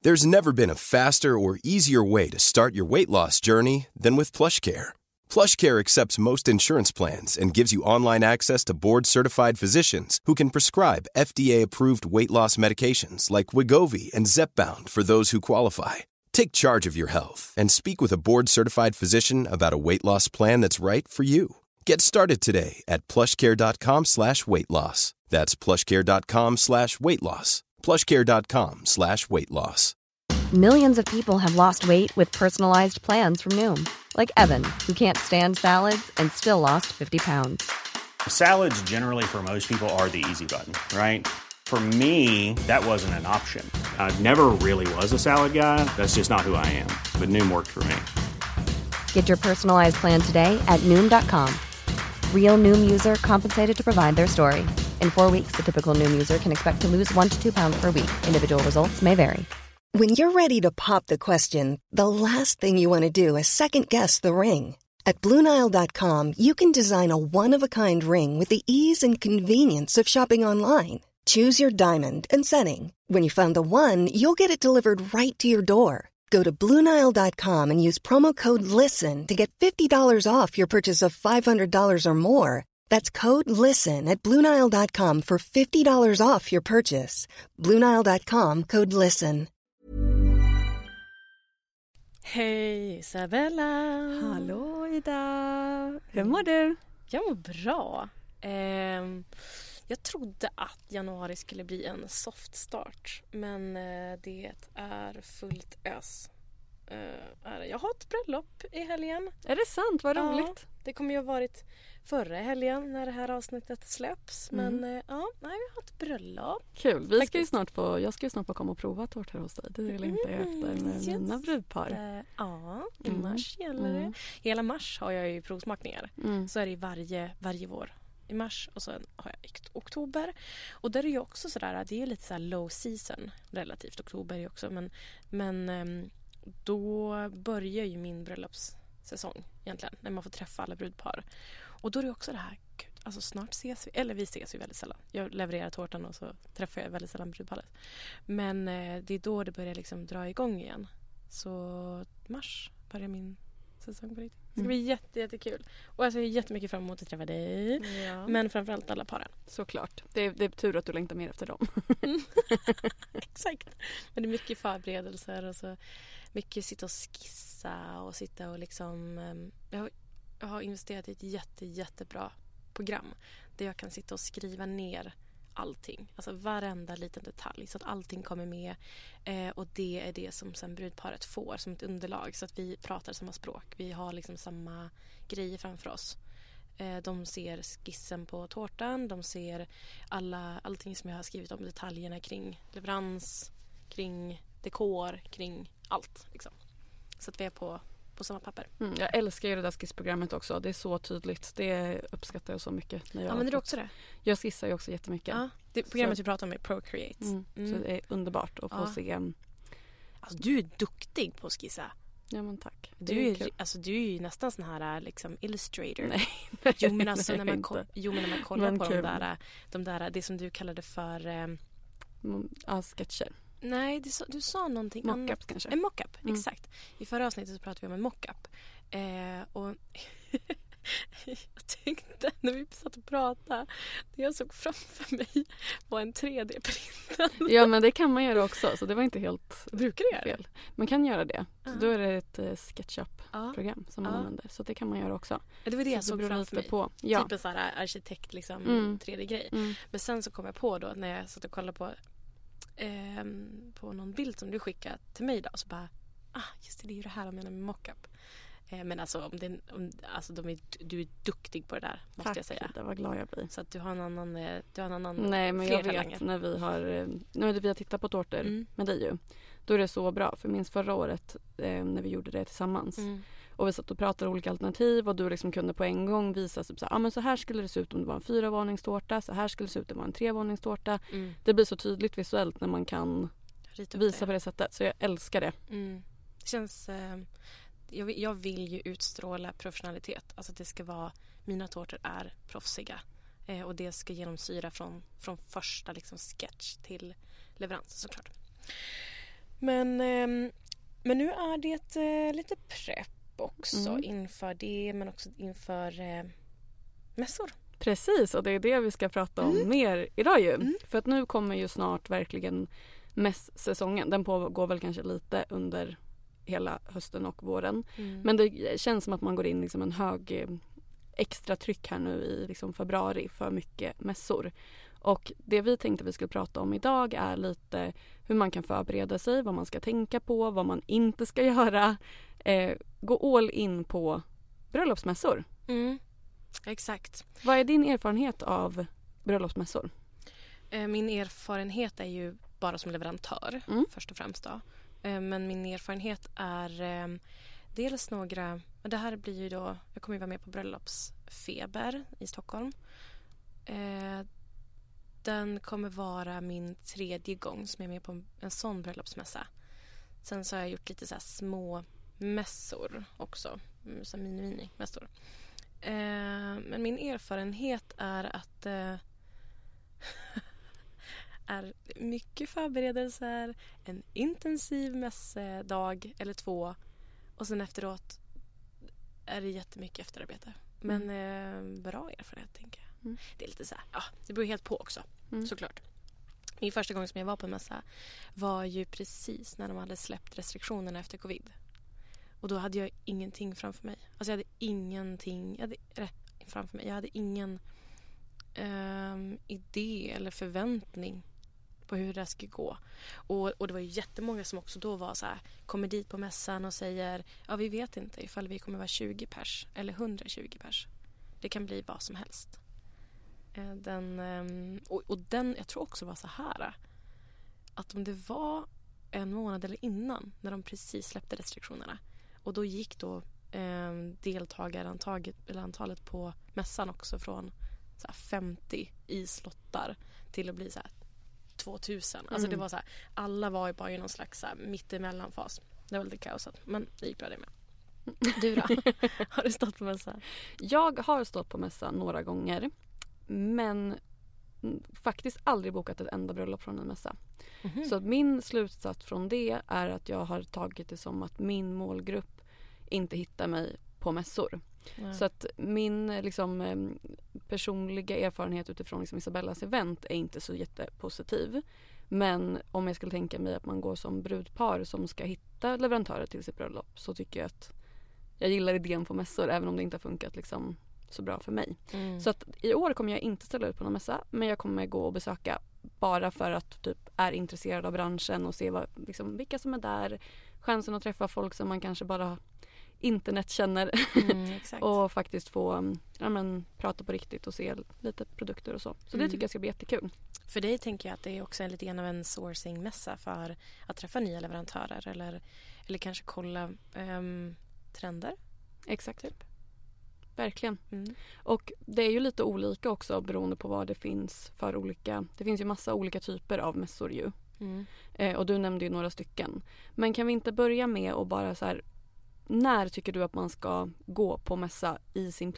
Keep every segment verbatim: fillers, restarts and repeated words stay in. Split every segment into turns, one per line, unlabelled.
There's never been a faster or easier way to start your weight loss journey than with PlushCare. PlushCare accepts most insurance plans and gives you online access to board-certified physicians who can prescribe F D A-approved weight loss medications like Wegovy and Zepbound for those who qualify. Take charge of your health and speak with a board-certified physician about a weight loss plan that's right for you. Get started today at plushcare.com slash weight loss. That's plushcare.com slash weight loss. plushcare.com slash weight loss.
Millions of people have lost weight with personalized plans from Noom. Like Evan, who can't stand salads and still lost fifty pounds.
Salads generally for most people are the easy button, right? For me, that wasn't an option. I never really was a salad guy. That's just not who I am. But Noom worked for me.
Get your personalized plan today at Noom dot com. Real Noom user compensated to provide their story. In four weeks, the typical Noom user can expect to lose one to two pounds per week. Individual results may vary.
When you're ready to pop the question, the last thing you want to do is second-guess the ring. At Blue Nile dot com, you can design a one-of-a-kind ring with the ease and convenience of shopping online. Choose your diamond and setting. When you find the one, you'll get it delivered right to your door. Go to Blue Nile dot com and use promo code LISTEN to get fifty dollars off your purchase of five hundred dollars or more. That's code LISTEN at Blue Nile dot com for fifty dollars off your purchase. Blue Nile dot com, code LISTEN.
Hej Isabella!
Hallå Ida! Hur mår du?
Jag mår bra. Eh, jag trodde att januari skulle bli en soft start. Men eh, det är fullt ös. Eh, är det. Jag har ett bröllop i helgen.
Är det sant? Vad roligt.
Ja, det kommer ju ha varit förra helgen när det här avsnittet släpps.
Mm.
Men eh, ja, nej, vi har ett bröllop.
Kul. Vi ska ju snart få, jag ska ju snart få komma och prova tårtor hos dig. Det längtar jag
Mm,
efter med
just
mina brudpar.
Eh, ja, i
Mm.
mars gäller det.
Mm.
Hela mars har jag ju provsmakningar.
Mm.
Så är det varje, varje vår. I mars och sen har jag i oktober. Och där är det ju också sådär, det är lite så här low season relativt. Oktober är ju också, men, men ehm, då börjar ju min bröllopssäsong egentligen. När man får träffa alla brudpar. Och då är det också det här, gud, alltså snart ses vi. Eller vi ses ju väldigt sällan. Jag levererar tårtan och så träffar jag väldigt sällan brudparet. Men eh, det är då det börjar liksom dra igång igen. Så mars börjar min säsong på riktigt. Det ska bli jätte, jättekul. Och jag ser jättemycket fram emot att träffa dig.
Ja.
Men framförallt alla paren.
Såklart. Det är, det är tur att du längtar mer efter dem.
Exakt. Men det är mycket förberedelser och så mycket sitta och skissa och sitta och liksom um, jag, har, jag har investerat i ett jätte, jättebra program där jag kan sitta och skriva ner allting. Alltså varenda liten detalj så att allting kommer med eh, och det är det som sen brudparet får som ett underlag så att vi pratar samma språk. Vi har liksom samma grejer framför oss. Eh, de ser skissen på tårtan, de ser alla, allting som jag har skrivit om, detaljerna kring leverans, kring dekor, kring allt liksom. Så att vi är på på samma papper.
Mm, jag älskar ju det där skissprogrammet också. Det är så tydligt. Det uppskattar jag så mycket. När jag
Använder du också det?
Jag skissar ju också jättemycket.
Ja, det programmet
så.
vi pratar om är Procreate.
Mm,
Mm.
Så det är underbart att få
Ja.
se.
Alltså, du är duktig på att skissa.
Ja men tack. Det
Du är,
kul.
alltså, du är ju nästan sån här liksom illustrator.
Nej,
Jo men alltså
nej,
när man,
inte.
ko- jo, men när man kollar
Men
på de
kul.
där, de där, det som du kallade för... Eh,
Mm, ja, sketcher.
nej, du sa, du sa någonting
Mockups
annat.
kanske.
En mockup,
Mm.
exakt. I förra avsnittet så pratade vi om en mockup. Eh, och jag tänkte när vi satt och pratade, det jag såg framför mig var en tre D-printad.
Ja men det kan man göra också. Så det var inte helt
Brukar du göra det?
fel. Man kan göra det. Så
Ja.
då är det ett uh, SketchUp-program som man
Ja.
använder. Så det kan man göra också.
Det var det jag
Så
såg
beror
framför
lite
mig.
på. Ja.
Typ en sån här arkitekt liksom,
Mm.
tre D-grej.
Mm.
Men sen så kom jag på då när jag satt och kollade på ehm, på någon bild som du skickade till mig då, så bara, ah just det, det är ju det här jag menar med mockup. Eh, men alltså, om det, om, alltså de är, du är duktig på det där, måste
Tack,
jag säga.
det var glad jag blir.
Så att du har en annan, eh, du har en annan
Nej men
fler
jag vet
talanger.
när vi har eh, när vi har tittat på tårtor
Mm.
med dig ju. Då är det så bra. För minst förra året eh, när vi gjorde det tillsammans.
Mm.
Och vi satt och pratade olika alternativ och du liksom kunde på en gång visa typ så här, ah, men så här skulle det se ut om det var en fyravåningstårta, så här skulle det se ut om det var en trevåningstårta.
Mm.
Det blir så tydligt visuellt när man kan
Rita upp
visa
det.
på det sättet. Så jag älskar det.
Mm. Det känns, eh, jag, vill, jag vill ju utstråla professionalitet. Alltså det ska vara, mina tårtor är proffsiga. Eh, och det ska genomsyra från, från första liksom sketch till leverans såklart. Men, eh, men nu är det eh, lite prepp också mm. inför det, men också inför eh, mässor.
Precis, och det är det vi ska prata om mm. mer idag ju. Mm. För att nu kommer ju snart verkligen mässäsongen. Den pågår väl kanske lite under hela hösten och våren. Mm. Men det känns som att man går in liksom en hög eh, extra tryck här nu i liksom februari för mycket mässor. Och det vi tänkte vi skulle prata om idag är lite hur man kan förbereda sig, vad man ska tänka på, vad man inte ska göra. Eh, gå all in på bröllopsmässor.
Mm. Exakt.
Vad är din erfarenhet av bröllopsmässor?
Eh, min erfarenhet är ju bara som leverantör mm. först och främst då. Eh, men min erfarenhet är eh, dels några, det här blir ju då, jag kommer ju vara med på bröllopsfeber i Stockholm. Eh, den kommer vara min tredje gång som jag är med på en sån bröllopsmässa. Sen så har jag gjort lite så här små mässor också, så mini-mini-mässor. Eh, men min erfarenhet är att eh, är mycket förberedelser, en intensiv mässedag eller två och sen efteråt är det jättemycket efterarbete. Men mm. eh, bra erfarenhet tänker jag. Mm. Det är lite så här, ja, det beror helt på också, mm. såklart. Min första gång som jag var på en mässa var ju precis när de hade släppt restriktionerna efter covid. Och då hade jag ingenting framför mig. Alltså jag hade ingenting jag hade, äh, framför mig. Jag hade ingen um, idé eller förväntning på hur det skulle gå. Och, och det var ju jättemånga som också då var så här, kommer dit på mässan och säger ja, vi vet inte ifall vi kommer vara tjugo pers eller hundratjugo pers. Det kan bli vad som helst. Uh, den, um, och, och den, jag tror också var så här att om det var en månad eller innan när de precis släppte restriktionerna och då gick då eh, deltagarantalet eller antalet på mässan också från så här, femtio islottar till att bli så här, tvåtusen. Mm. Alltså det var så här, alla var ju bara i någon slags så här, mittemellanfas. Det var lite kaosat, men det gick bra det med. Du då? Har du stått på mässa?
Jag har stått på mässa några gånger, men faktiskt aldrig bokat ett enda bröllop från en mässa. Mm-hmm. Så min slutsats från det är att jag har tagit det som att min målgrupp inte hittar mig på mässor. Mm. Så att min liksom, personliga erfarenhet utifrån liksom Isabellas event är inte så jättepositiv. Men om jag skulle tänka mig att man går som brudpar som ska hitta leverantörer till sitt bröllop så tycker jag att jag gillar idén på mässor även om det inte har funkat liksom så bra för mig. Mm. Så att i år kommer jag inte ställa ut på någon mässa, men jag kommer gå och besöka bara för att typ är intresserad av branschen och se vad, liksom, vilka som är där. Chansen att träffa folk som man kanske bara internet känner mm, och faktiskt få ja, men, prata på riktigt och se lite produkter och så. Så mm. det tycker jag ska bli jättekul.
För dig tänker jag att det är också lite grann av en sourcing-mässa för att träffa nya leverantörer eller, eller kanske kolla um, trender.
Exakt. Typ. Verkligen. Mm. Och det är ju lite olika också beroende på vad det finns för olika. Det finns ju massa olika typer av mässor ju. Mm. Eh, och du nämnde ju några stycken. Men kan vi inte börja med att bara så här, när tycker du att man ska gå på mässa i sin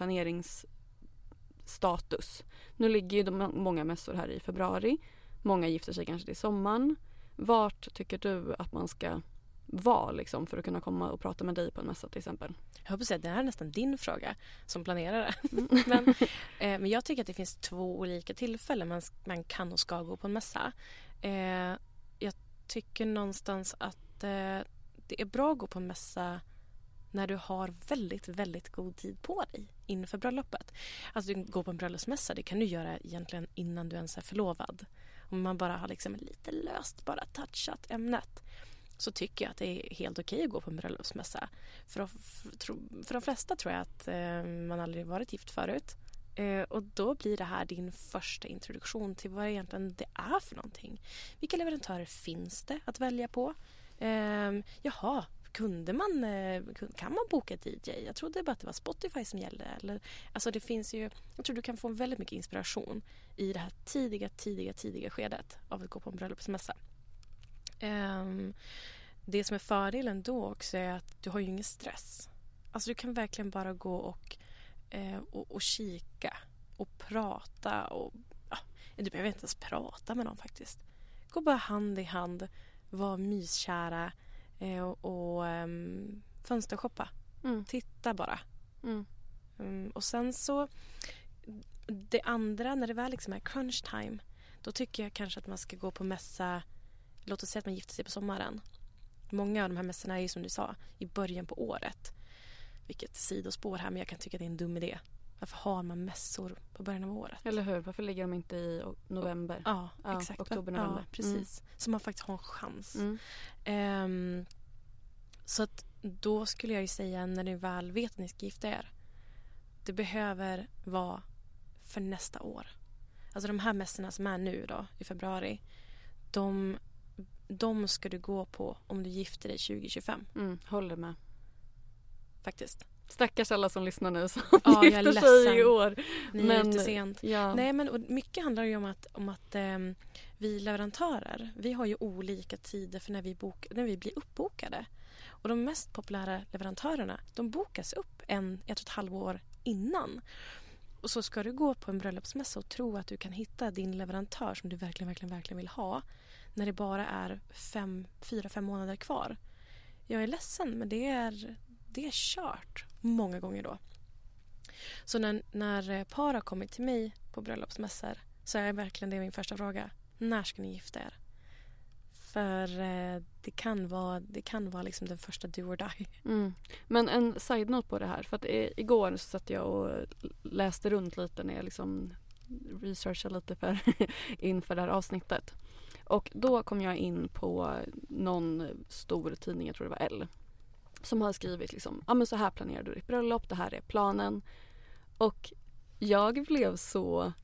planeringsstatus? Nu ligger ju de, många mässor här i februari. Många gifter sig kanske till sommaren. Vart tycker du att man ska vara liksom, för att kunna komma och prata med dig på en mässa till exempel?
Jag hoppas att det här är nästan din fråga som planerare. Mm. men, eh, men jag tycker att det finns två olika tillfällen man, man kan och ska gå på en mässa. Eh, jag tycker någonstans att eh, det är bra att gå på en mässa när du har väldigt, väldigt god tid på dig inför bröllopet. Alltså du går på en bröllopsmässa, det kan du göra egentligen innan du ens är förlovad. Om man bara har liksom lite löst, bara touchat ämnet, så tycker jag att det är helt okej att gå på en bröllopsmässa. För, för, för de flesta tror jag att eh, man aldrig varit gift förut. Eh, och då blir det här din första introduktion till vad egentligen det är för någonting. Vilka leverantörer finns det att välja på? Eh, jaha, kunde man, eh, kan man boka D J? Jag trodde bara att det var Spotify som gällde. Eller, alltså det finns ju, jag tror du kan få väldigt mycket inspiration i det här tidiga, tidiga, tidiga skedet av att gå på en bröllopsmässa. Um, det som är fördelen då också är att du har ju ingen stress. Alltså du kan verkligen bara gå och, eh, och, och kika och prata och ja, du behöver inte ens prata med någon faktiskt. Gå bara hand i hand, var myskära eh, och, och um, fönstershoppa.
Mm.
Titta bara.
Mm.
Um, och sen så det andra, när det väl liksom är crunch time, då tycker jag kanske att man ska gå på mässa. Låt oss säga att man gifter sig på sommaren. Många av de här mässorna är ju, som du sa, i början på året. Vilket sidospår här, men jag kan tycka att det är en dum idé. Varför har man mässor på början av året?
Eller hur? Varför ligger de inte i november?
Ja,
ja
exakt.
Oktober, november.
Ja, precis. Mm. Så man faktiskt har en chans.
Mm.
Um, så att då skulle jag ju säga, när ni väl vet att ni ska gifta er, det behöver vara för nästa år. Alltså de här mässorna som är nu då, i februari, de, de ska du gå på om du gifter dig tjugo tjugofem.
Mm, håller med.
Faktiskt.
Stackars alla som lyssnar nu som
ja,
gifter sig i år.
Ni
men,
är ute sent.
Ja.
Nej, men och mycket handlar ju om att, om att eh, vi leverantörer, vi har ju olika tider för när vi, bok, när vi blir uppbokade. Och de mest populära leverantörerna, de bokas upp en, ett och ett halvår innan. Och så ska du gå på en bröllopsmässa och tro att du kan hitta din leverantör som du verkligen, verkligen, verkligen vill ha när det bara är fem, fyra, fem månader kvar. Jag är ledsen, men det är, det är kört många gånger då. Så när, när par har kommit till mig på bröllopsmässor så är verkligen det min första fråga. När ska ni gifta er? För eh, det kan vara, det kan vara liksom den första do or die.
Mm. Men en side-note på det här. För att i, igår så satt jag och läste runt lite när jag liksom researchade lite för inför det här avsnittet. Och då kom jag in på någon stor tidning, jag tror det var Elle, som har skrivit liksom, ja ah, men så här planerar du ditt bröllop, det här är planen. Och jag blev så...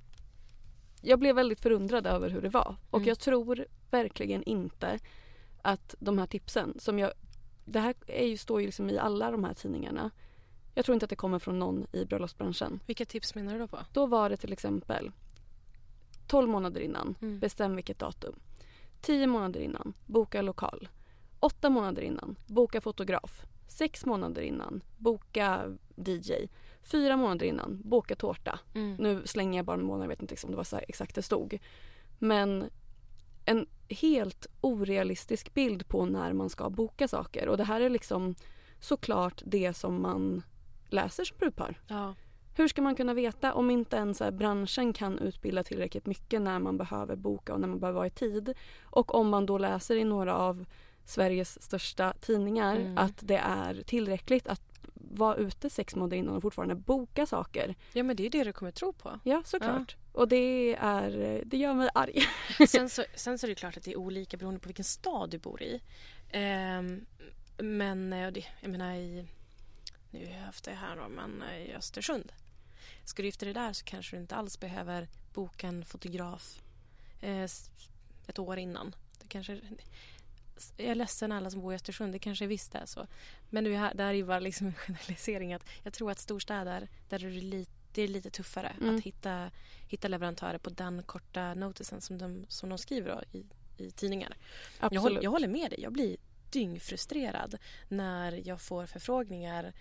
Jag blev väldigt förundrad över hur det var. Och
mm. jag
tror verkligen inte att de här tipsen som jag... Det här är ju, står ju liksom i alla de här tidningarna. Jag tror inte att det kommer från någon i bröllopsbranschen.
Vilka tips menar du då på?
Då var det till exempel tolv månader innan, mm. bestäm vilket datum. tio månader innan, boka lokal. åtta månader innan, boka fotograf. sex månader innan, boka D J. fyra månader innan, boka tårta. Mm. Nu slänger jag bara en månad, jag vet inte om det var så här exakt det stod. Men en helt orealistisk bild på när man ska boka saker. Och det här är liksom såklart det som man läser som brudpar.
Ja.
Hur ska man kunna veta om inte ens branschen kan utbilda tillräckligt mycket när man behöver boka och när man behöver vara i tid? Och om man då läser i några av Sveriges största tidningar mm. att det är tillräckligt att vara ute sex månader innan och fortfarande boka saker.
Ja, men det är det du kommer tro på.
Ja, såklart. Ja. Och det är det gör mig arg.
sen, så, sen så är det klart att det är olika beroende på vilken stad du bor i. Um, men det, jag menar i... Nu har jag haft det här då, men i Östersund. Ska du gifta dig där så kanske du inte alls behöver boka en fotograf eh, ett år innan. Det kanske... Jag är ledsen alla som bor i Östersund, det kanske visst är så. Men det här, där är ju bara liksom en generalisering att jag tror att storstäder, där är det, lite, det är lite tuffare mm. att hitta, hitta leverantörer på den korta notisen som de, som de skriver då, i, i tidningar. Jag håller, jag håller med dig, jag blir dyngfrustrerad när jag får förfrågningar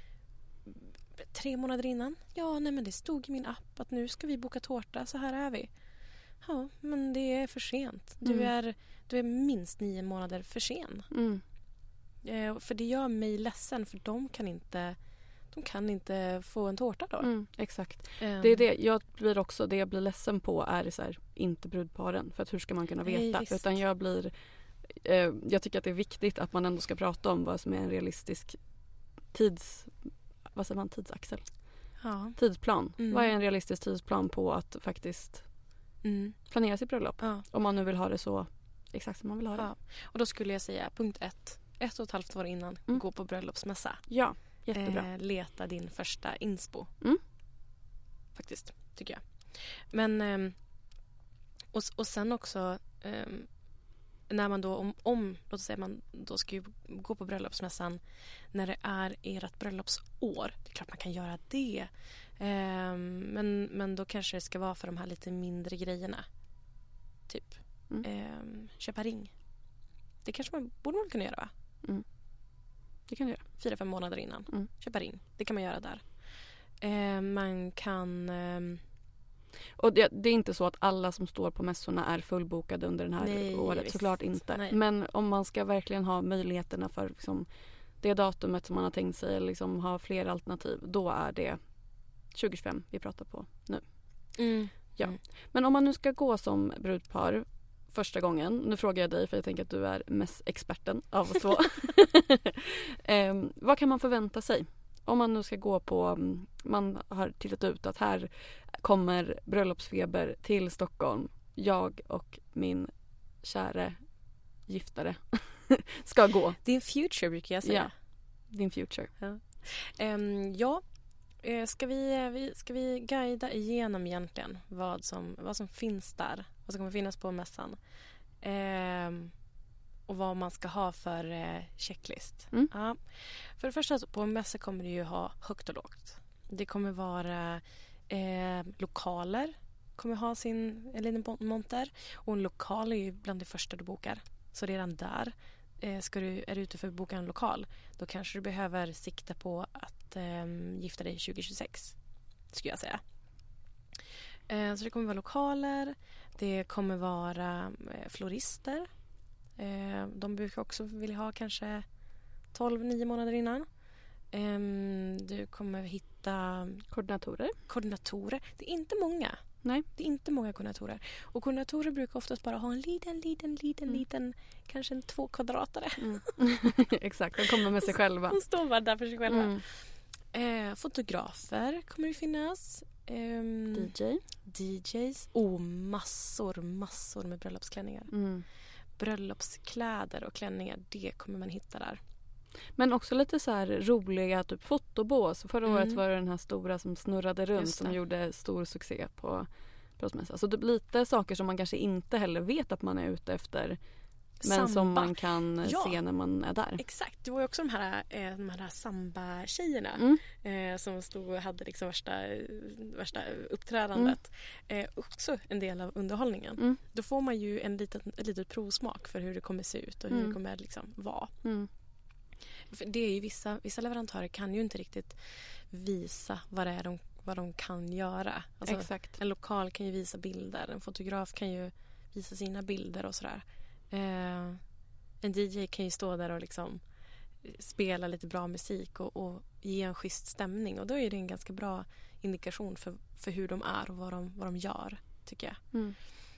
tre månader innan. Ja, nej men det stod i min app att nu ska vi boka tårta, så här är vi. Ja, men det är för sent. Du, mm. är, du är minst nio månader för sen. Mm. Eh, för det gör mig ledsen, för de kan inte, de kan inte få en tårta då.
Mm, exakt.
Um.
Det är det jag blir också, det jag blir ledsen på är så här, inte brudparen. För att hur ska man kunna veta? Nej, utan jag blir, eh, jag tycker att det är viktigt att man ändå ska prata om vad som är en realistisk tids, vad säger man, tidsaxel?
Ja.
Tidsplan.
Mm.
Vad är en realistisk tidsplan på att faktiskt Mm. planera sitt bröllop. Ja. Om man nu vill ha det så exakt som man vill ha det.
Ja. Och då skulle jag säga punkt ett. Ett och ett halvt år innan, mm. gå på bröllopsmässa.
Ja, jättebra.
Eh, leta din första inspo.
Mm.
Faktiskt, tycker jag. Men eh, och, och sen också eh, när man då, om, om låt oss säga man då ska ju gå på bröllopsmässan när det är ert bröllopsår. Det är klart man kan göra det. Um, men, men då kanske det ska vara för de här lite mindre grejerna. Typ mm. um, köpa ring. Det kanske man borde man kunna göra, va?
Mm. Det kan du göra.
Fyra, fem månader innan.
Mm.
Köpa ring. Det kan man göra där. Um, man kan um,
Och det, det är inte så att alla som står på mässorna är fullbokade under den här
Nej,
året.
visst.
Såklart inte.
Nej.
Men om man ska verkligen ha möjligheterna för liksom, det datumet som man har tänkt sig, eller liksom ha fler alternativ, då är det tjugo tjugofem vi pratar på nu.
Mm.
Ja.
Mm.
Men om man nu ska gå som brudpar första gången, nu frågar jag dig för jag tänker att du är mest experten av oss två. eh, vad kan man förvänta sig? Om man nu ska gå på, man har tittat ut att här kommer bröllopsfeber till Stockholm. Jag och min kära giftare ska gå.
Din future brukar jag säga.
Ja, din future.
Ja, um, ja. Uh, ska, vi, vi, ska vi guida igenom egentligen vad som, vad som finns där? Vad som kommer finnas på mässan? Um, och vad man ska ha för uh, checklist.
Mm.
Ja. För det första, på en mässa kommer det ju ha högt och lågt. Det kommer vara uh, lokaler. Kommer ha sin en liten monter. Och en lokal är ju bland det första du bokar. Så redan där eh, ska du, är du ute för att boka en lokal. Då kanske du behöver sikta på att eh, gifta dig tjugo tjugosex. Skulle jag säga. Eh, så det kommer vara lokaler. Det kommer vara eh, florister. Eh, de brukar också vilja ha kanske tolv nio månader innan. Eh, du kommer hitta
Koordinatorer.
koordinatorer. Det är inte många.
Nej.
Det är inte många koordinatorer. Och koordinatorer brukar oftast bara ha en liten, liten, liten,
Mm.
liten, kanske en två kvadratare.
Mm. Exakt, de kommer med sig själva.
De står bara där för sig själva.
Mm.
Eh, fotografer kommer det finnas. Ehm,
D J.
D Js. Och massor, massor med bröllopsklänningar.
Mm.
Bröllopskläder och klänningar, det kommer man hitta där.
Men också lite så här roliga typ fotobås. Förra
Mm.
året var det den här stora som snurrade runt
Just det.
som gjorde stor succé på bröllopsmässan. Så det blir lite saker som man kanske inte heller vet att man är ute efter. Men
Samba.
som man kan
Ja.
se när man är där.
Exakt, det var ju också de här, eh, de här samba-tjejerna
Mm.
eh, som stod och hade liksom värsta, värsta uppträdandet.
Mm.
Eh, också en del av underhållningen.
Mm.
Då får man ju en liten, ett litet provsmak för hur det kommer se ut och hur
Mm.
det kommer liksom vara.
Mm.
För det är ju vissa, vissa leverantörer kan ju inte riktigt visa vad det är de, vad de kan göra. Alltså,
Exakt.
en lokal kan ju visa bilder, en fotograf kan ju visa sina bilder och sådär. Eh, en D J kan ju stå där och liksom spela lite bra musik och, och ge en schysst stämning. Och då är det en ganska bra indikation för, för hur de är och vad de, vad de gör, tycker jag.
Mm.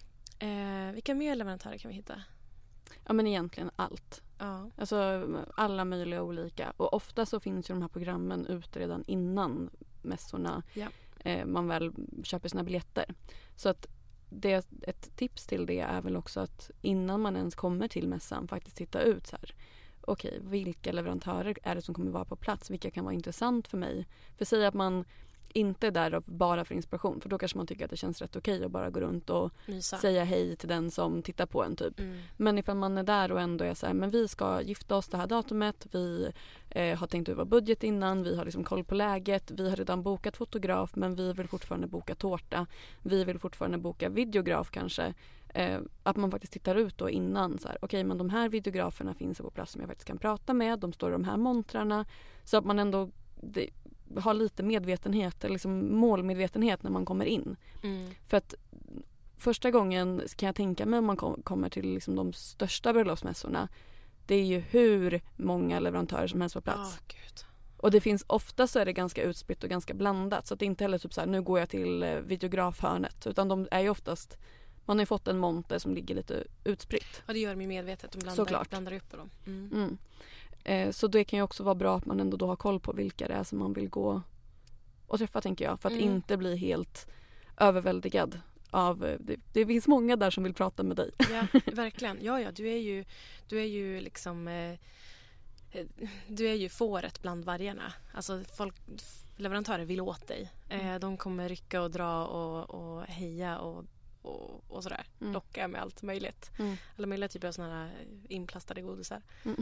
Eh, vilka mer leverantörer kan vi hitta?
Ja, men egentligen allt.
Ja.
Alltså alla möjliga olika. Och ofta så finns ju de här programmen ute redan innan mässorna.
Ja.
Eh, man väl köper sina biljetter. Så att det, ett tips till det är väl också att innan man ens kommer till mässan faktiskt titta ut så här. Okej, vilka leverantörer är det som kommer vara på plats? Vilka kan vara intressant för mig? För säg att man inte är där bara för inspiration. För då kanske man tycker att det känns rätt okej att bara gå runt och
Mysa.
säga hej till den som tittar på en typ.
Mm.
Men ifall man är där och ändå är så här, men vi ska gifta oss det här datumet, vi eh, har tänkt över budget innan, vi har liksom koll på läget, vi har redan bokat fotograf men vi vill fortfarande boka tårta, vi vill fortfarande boka videograf kanske. Eh, att man faktiskt tittar ut då innan så här, okej okay, men de här videograferna finns på plats som jag faktiskt kan prata med, de står i de här montrarna, så att man ändå det, har lite medvetenhet, eller liksom målmedvetenhet när man kommer in.
Mm.
För att första gången kan jag tänka mig om man kom, kommer till liksom de största bröllopsmässorna, det är ju hur många leverantörer som helst på plats.
Oh, Gud.
Och det finns ofta så är det ganska utspritt och ganska blandat, så att det inte heller typ så här, nu går jag till eh, videografhörnet, utan de är ju oftast, man har ju fått en monter som ligger lite utspritt.
Ja, det gör de ju medvetet. De blandar,
Såklart.
blandar upp på dem. Mm.
Mm. Eh, så det kan ju också vara bra att man ändå då har koll på vilka det är som man vill gå och träffa, tänker jag. För att
Mm.
inte bli helt överväldigad av, eh, det, det finns många där som vill prata med dig.
Ja, verkligen. Ja, ja, du är ju, du är ju liksom, eh, du är ju fåret bland vargarna. Alltså folk, leverantörer vill åt dig. Eh, de kommer rycka och dra och, och heja och Och, och sådär.
Mm.
Locka med allt möjligt.
Mm.
Alla möjliga typer av sådana här inplastade godisar.
Mm.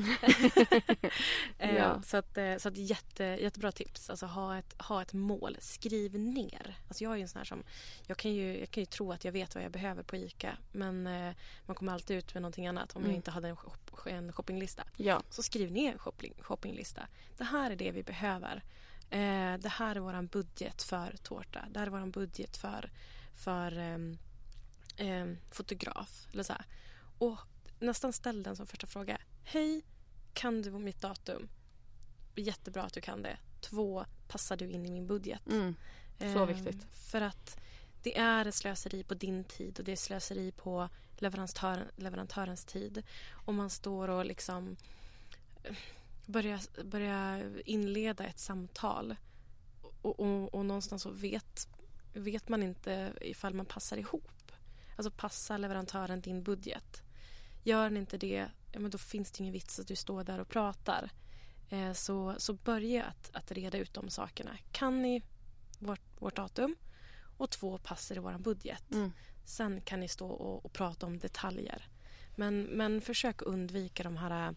eh,
Ja.
Så att, eh, så att jätte, jättebra tips. Alltså ha ett, ha ett mål. Skriv ner. Alltså jag är ju en sån här som, jag kan ju, jag kan ju tro att jag vet vad jag behöver på ICA. Men eh, man kommer alltid ut med någonting annat om
Mm.
jag inte hade en, shop, en shoppinglista.
Ja.
Så skriv ner en shopping, shoppinglista. Det här är det vi behöver. Eh, det här är våran budget för tårta. Det här är våran budget för för um, um, fotograf eller så här. Och nästan ställ den som första fråga. Hej, kan du mitt datum? Jättebra att du kan det. Två, passar du in i min budget?
Mm. Så
um,
viktigt.
För att det är ett slöseri på din tid och det är slöseri på leverantör, leverantörens tid. Om man står och liksom börjar, börjar inleda ett samtal och, och, och någonstans så vet, vet man inte ifall man passar ihop. Alltså passar leverantören din budget. Gör den inte det, ja, men då finns det ingen vits att du står där och pratar. Eh, så, så börja att, att reda ut de sakerna. Kan ni vårt, vårt datum? Och två, passar i vår budget. Mm. Sen kan ni stå och, och prata om detaljer. Men, men försök undvika de här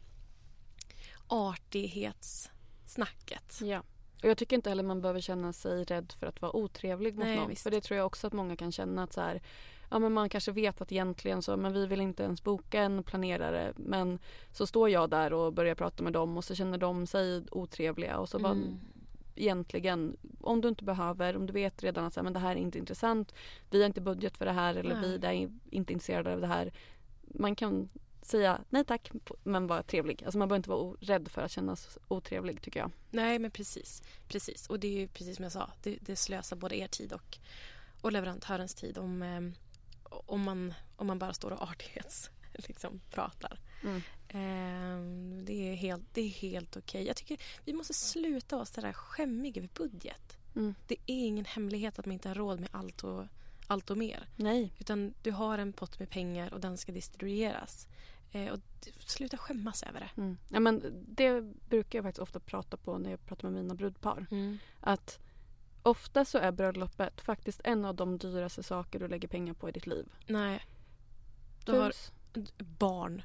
artighetssnacket.
Ja. Och jag tycker inte heller man behöver känna sig rädd för att vara otrevlig mot
Nej,
någon.
visst.
För det tror jag också att många kan känna att så här, ja, men man kanske vet att egentligen så, men vi vill inte ens boka en planerare. Men så står jag där och börjar prata med dem och så känner de sig otrevliga. Och så mm. var, egentligen, om du inte behöver, om du vet redan att så här, men det här är inte intressant, vi har inte budget för det här eller nej. Vi är inte intresserade av det här. Man kan säga nej tack, men vara trevlig. Alltså man behöver inte vara rädd för att kännas otrevlig, tycker jag.
Nej, men precis. precis. Och det är ju precis som jag sa, det, det slösar både er tid och, och leverantörens tid om, eh, om, man, om man bara står och artighets liksom, pratar. Mm. Eh, det är helt, det är helt okej. Jag tycker vi måste sluta vara så där skämmiga över budget. Mm. Det är ingen hemlighet att man inte har råd med allt och, allt och mer.
Nej.
Utan du har en pott med pengar och den ska distribueras. Eh, och sluta skämmas över det.
Mm. Ja, men det brukar jag faktiskt ofta prata på när jag pratar med mina brudpar. Mm. Att ofta så är bröllopet faktiskt en av de dyraste saker du lägger pengar på i ditt liv.
Nej. Du har barn.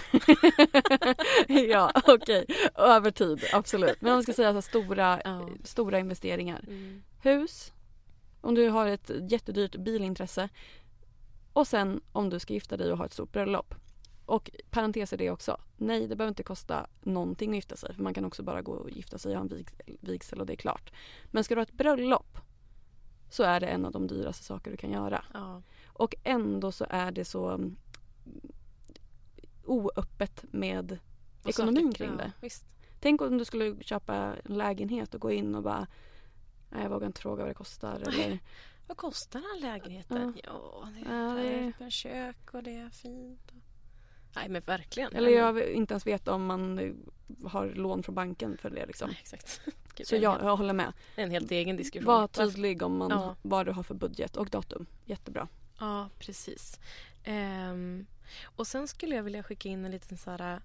Ja, okej. Okay. Över tid, absolut. Men om man ska säga så stora, ja. stora investeringar. Mm. Hus, om du har ett jättedyrt bilintresse. Och sen om du ska gifta dig och ha ett stort bröllop. Och parentes är det också. Nej, det behöver inte kosta någonting att gifta sig. För man kan också bara gå och gifta sig och ha en vig- vigsel och det är klart. Men ska du ha ett bröllop så är det en av de dyraste saker du kan göra. Ja. Och ändå så är det så oöppet med och ekonomin saker, kring ja, det. Visst. Tänk om du skulle köpa en lägenhet och gå in och bara nej, jag vågar inte fråga vad det kostar. Eller...
Vad kostar den här lägenheten? Ja, ja det är ja, det... kök och det är fint. Nej, men verkligen.
Eller jag inte ens vet om man har lån från banken för det. Liksom.
Nej, exakt.
Gud, så jag, jag håller med.
En helt egen diskussion.
Var tydlig om man,
ja.
vad du har för budget och datum. Jättebra.
Ja, precis. Um, och sen skulle jag vilja skicka in en liten så här.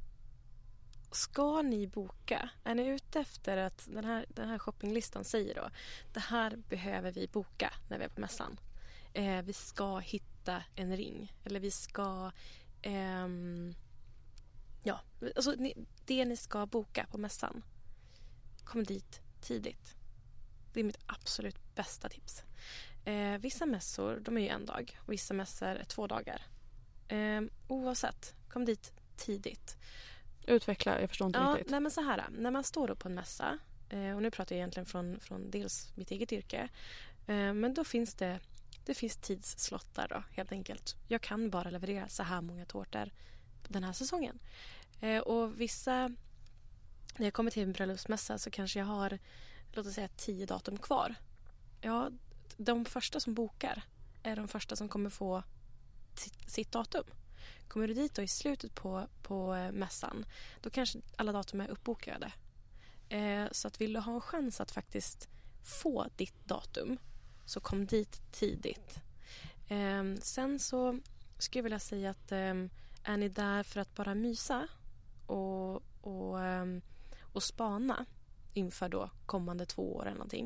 Ska ni boka? Är ni ute efter att den här, den här shoppinglistan säger då det här behöver vi boka när vi är på mässan. Eh, vi ska hitta en ring. Eller vi ska Um, ja, alltså ni, det ni ska boka på mässan, kom dit tidigt. Det är mitt absolut bästa tips. eh, Vissa mässor, de är ju en dag och vissa mässor är två dagar. eh, Oavsett, kom dit tidigt.
Utveckla, jag förstår inte
ja,
riktigt.
Nej, men så här, när man står upp på en mässa, eh, och nu pratar jag egentligen från, från dels mitt eget yrke, eh, men då finns det Det finns tidsslottar då, helt enkelt. Jag kan bara leverera så här många tårtor den här säsongen. Eh, och vissa, när jag kommer till en bröllopsmässa så kanske jag har, låt oss säga, tio datum kvar. Ja, de första som bokar är de första som kommer få sitt, sitt datum. Kommer du dit då i slutet på, på mässan, då kanske alla datum är uppbokade. Eh, så att vill du ha en chans att faktiskt få ditt datum, så kom dit tidigt. Eh, sen så skulle jag vilja säga att eh, är ni där för att bara mysa och, och, eh, och spana inför då kommande två år eller någonting,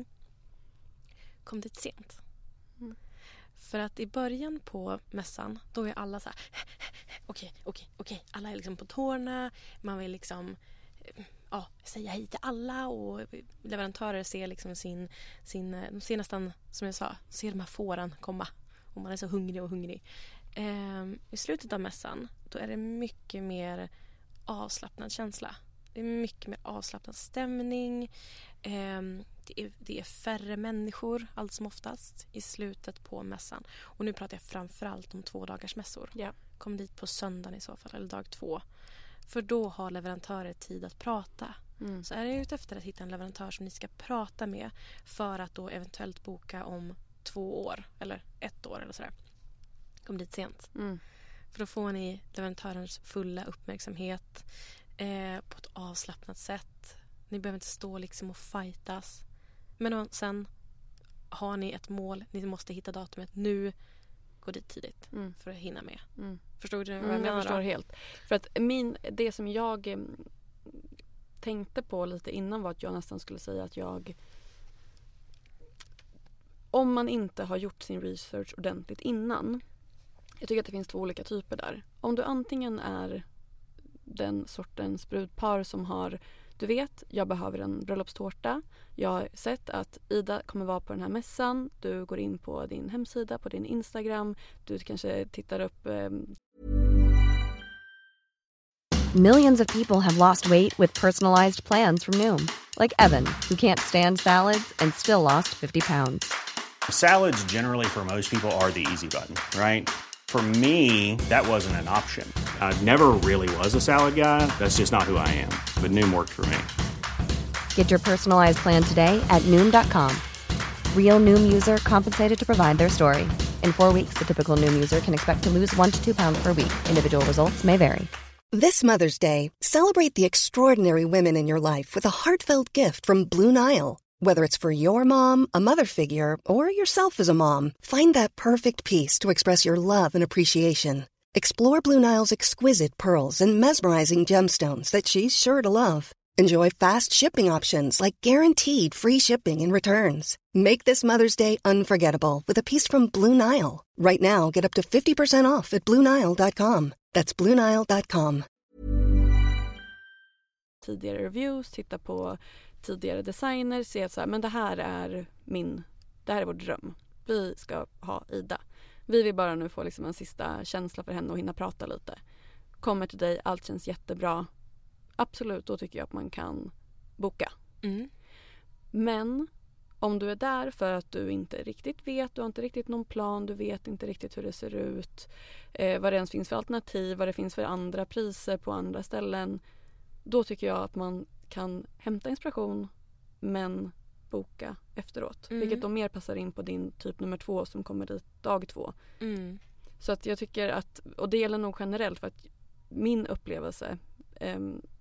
kom dit sent. Mm. För att i början på mässan, då är alla så här okej, okej, okej. Alla är liksom på tårna. Man vill liksom ja, säga hej till alla, och leverantörer ser liksom sin, sin de ser nästan, som jag sa, ser de här fåren komma, och man är så hungrig och hungrig. Ehm, i slutet av mässan, då är det mycket mer avslappnad känsla. Det är mycket mer avslappnad stämning. Ehm, Det är, det är färre människor allt som oftast i slutet på mässan. Och nu pratar jag framförallt om två dagars mässor.
Ja.
Kom dit på söndagen i så fall, eller dag två. För då har leverantörer tid att prata.
Mm.
Så är jag ute efter att hitta en leverantör som ni ska prata med för att då eventuellt boka om två år eller ett år eller sådär. Kom dit sent.
Mm.
För då får ni leverantörens fulla uppmärksamhet eh, på ett avslappnat sätt. Ni behöver inte stå liksom och fightas. Men då, sen har ni ett mål. Ni måste hitta datumet nu. Gå dit tidigt
Mm.
för att hinna med.
Mm.
Förstår du vad jag
Mm,
menar?
jag förstår helt. För att min, det som jag eh, tänkte på lite innan var att jag nästan skulle säga att jag, om man inte har gjort sin research ordentligt innan, jag tycker att det finns två olika typer där. Om du antingen är den sortens brudpar som har, du vet, jag behöver en bröllopstårta. Jag har sett att Ida kommer vara på den här mässan. Du går in på din hemsida, på din Instagram. Du kanske tittar upp... Eh...
Millions of people have lost weight with personalized plans from Noom. Like Evan, who can't stand salads and still lost fifty pounds.
Salads generally for most people are the easy button, right? For me, that wasn't an option. I never really was a salad guy. That's just not who I am. But Noom worked for me.
Get your personalized plan today at Noom dot com. Real Noom user compensated to provide their story. In four weeks, the typical Noom user can expect to lose one to two pounds per week. Individual results may vary.
This Mother's Day, celebrate the extraordinary women in your life with a heartfelt gift from Blue Nile. Whether it's for your mom, a mother figure, or yourself as a mom, find that perfect piece to express your love and appreciation. Explore Blue Nile's exquisite pearls and mesmerizing gemstones that she's sure to love. Enjoy fast shipping options like guaranteed free shipping and returns. Make this Mother's Day unforgettable with a piece from Blue Nile. Right now, get up to fifty percent off at blue nile dot com. That's blue nile dot com.
Tidigare reviews, titta på tidigare designer, se att så här, men det här är min, det här är vår dröm. Vi ska ha Ida. Vi vill bara nu få liksom en sista känsla för henne och hinna prata lite. Kommer till dig, allt känns jättebra. Absolut, då tycker jag att man kan boka.
Mm.
Men om du är där för att du inte riktigt vet, du har inte riktigt någon plan, du vet inte riktigt hur det ser ut, eh, vad det ens finns för alternativ, vad det finns för andra priser på andra ställen, då tycker jag att man kan hämta inspiration men boka efteråt.
Mm.
Vilket då mer passar in på din typ nummer två som kommer dit dag två.
Mm.
Så att jag tycker att, och det gäller nog generellt för att min upplevelse, eh,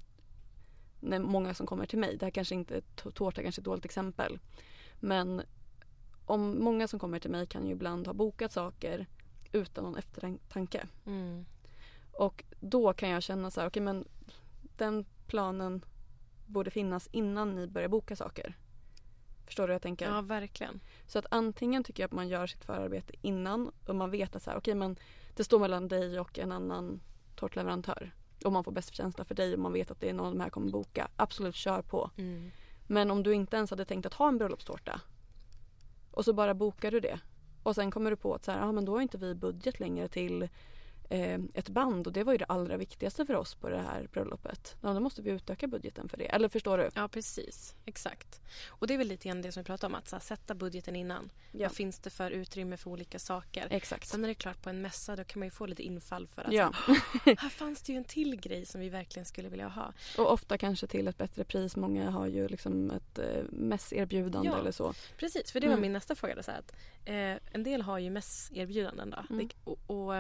när många som kommer till mig, det här kanske inte, tårta kanske är ett dåligt exempel, men om många som kommer till mig kan ju ibland ha bokat saker utan någon eftertanke.
Mm.
Och då kan jag känna så här, okej, men den planen borde finnas innan ni börjar boka saker. Förstår du vad jag tänker?
Ja, verkligen.
Så att antingen tycker jag att man gör sitt förarbete innan och man vet att så här, okej, men det står mellan dig och en annan tårtleverantör. Och man får bäst känsla för dig och man vet att det är någon av de här kommer boka. Absolut, kör på.
Mm.
Men om du inte ens hade tänkt att ha en bröllopstårta och så bara bokar du det. Och sen kommer du på att så här, ah, men då har inte vi budget längre till eh, ett band. Och det var ju det allra viktigaste för oss på det här bröllopet. Ja, då måste vi utöka budgeten för det. Eller förstår du?
Ja, precis. Exakt. Och det är väl lite grann det som vi pratade om. Att så här, sätta budgeten innan.
Ja.
Vad finns det för utrymme för olika saker?
Exakt.
Sen är det klart på en mässa då kan man ju få lite infall för att
Ja.
här fanns det ju en till grej som vi verkligen skulle vilja ha.
Och ofta kanske till ett bättre pris. Många har ju liksom ett eh, mässerbjudande
Ja.
eller så.
Precis, för det var
Mm.
min nästa fråga. Så här, att, eh, en del har ju mässerbjudanden då.
Mm.
Det, och, och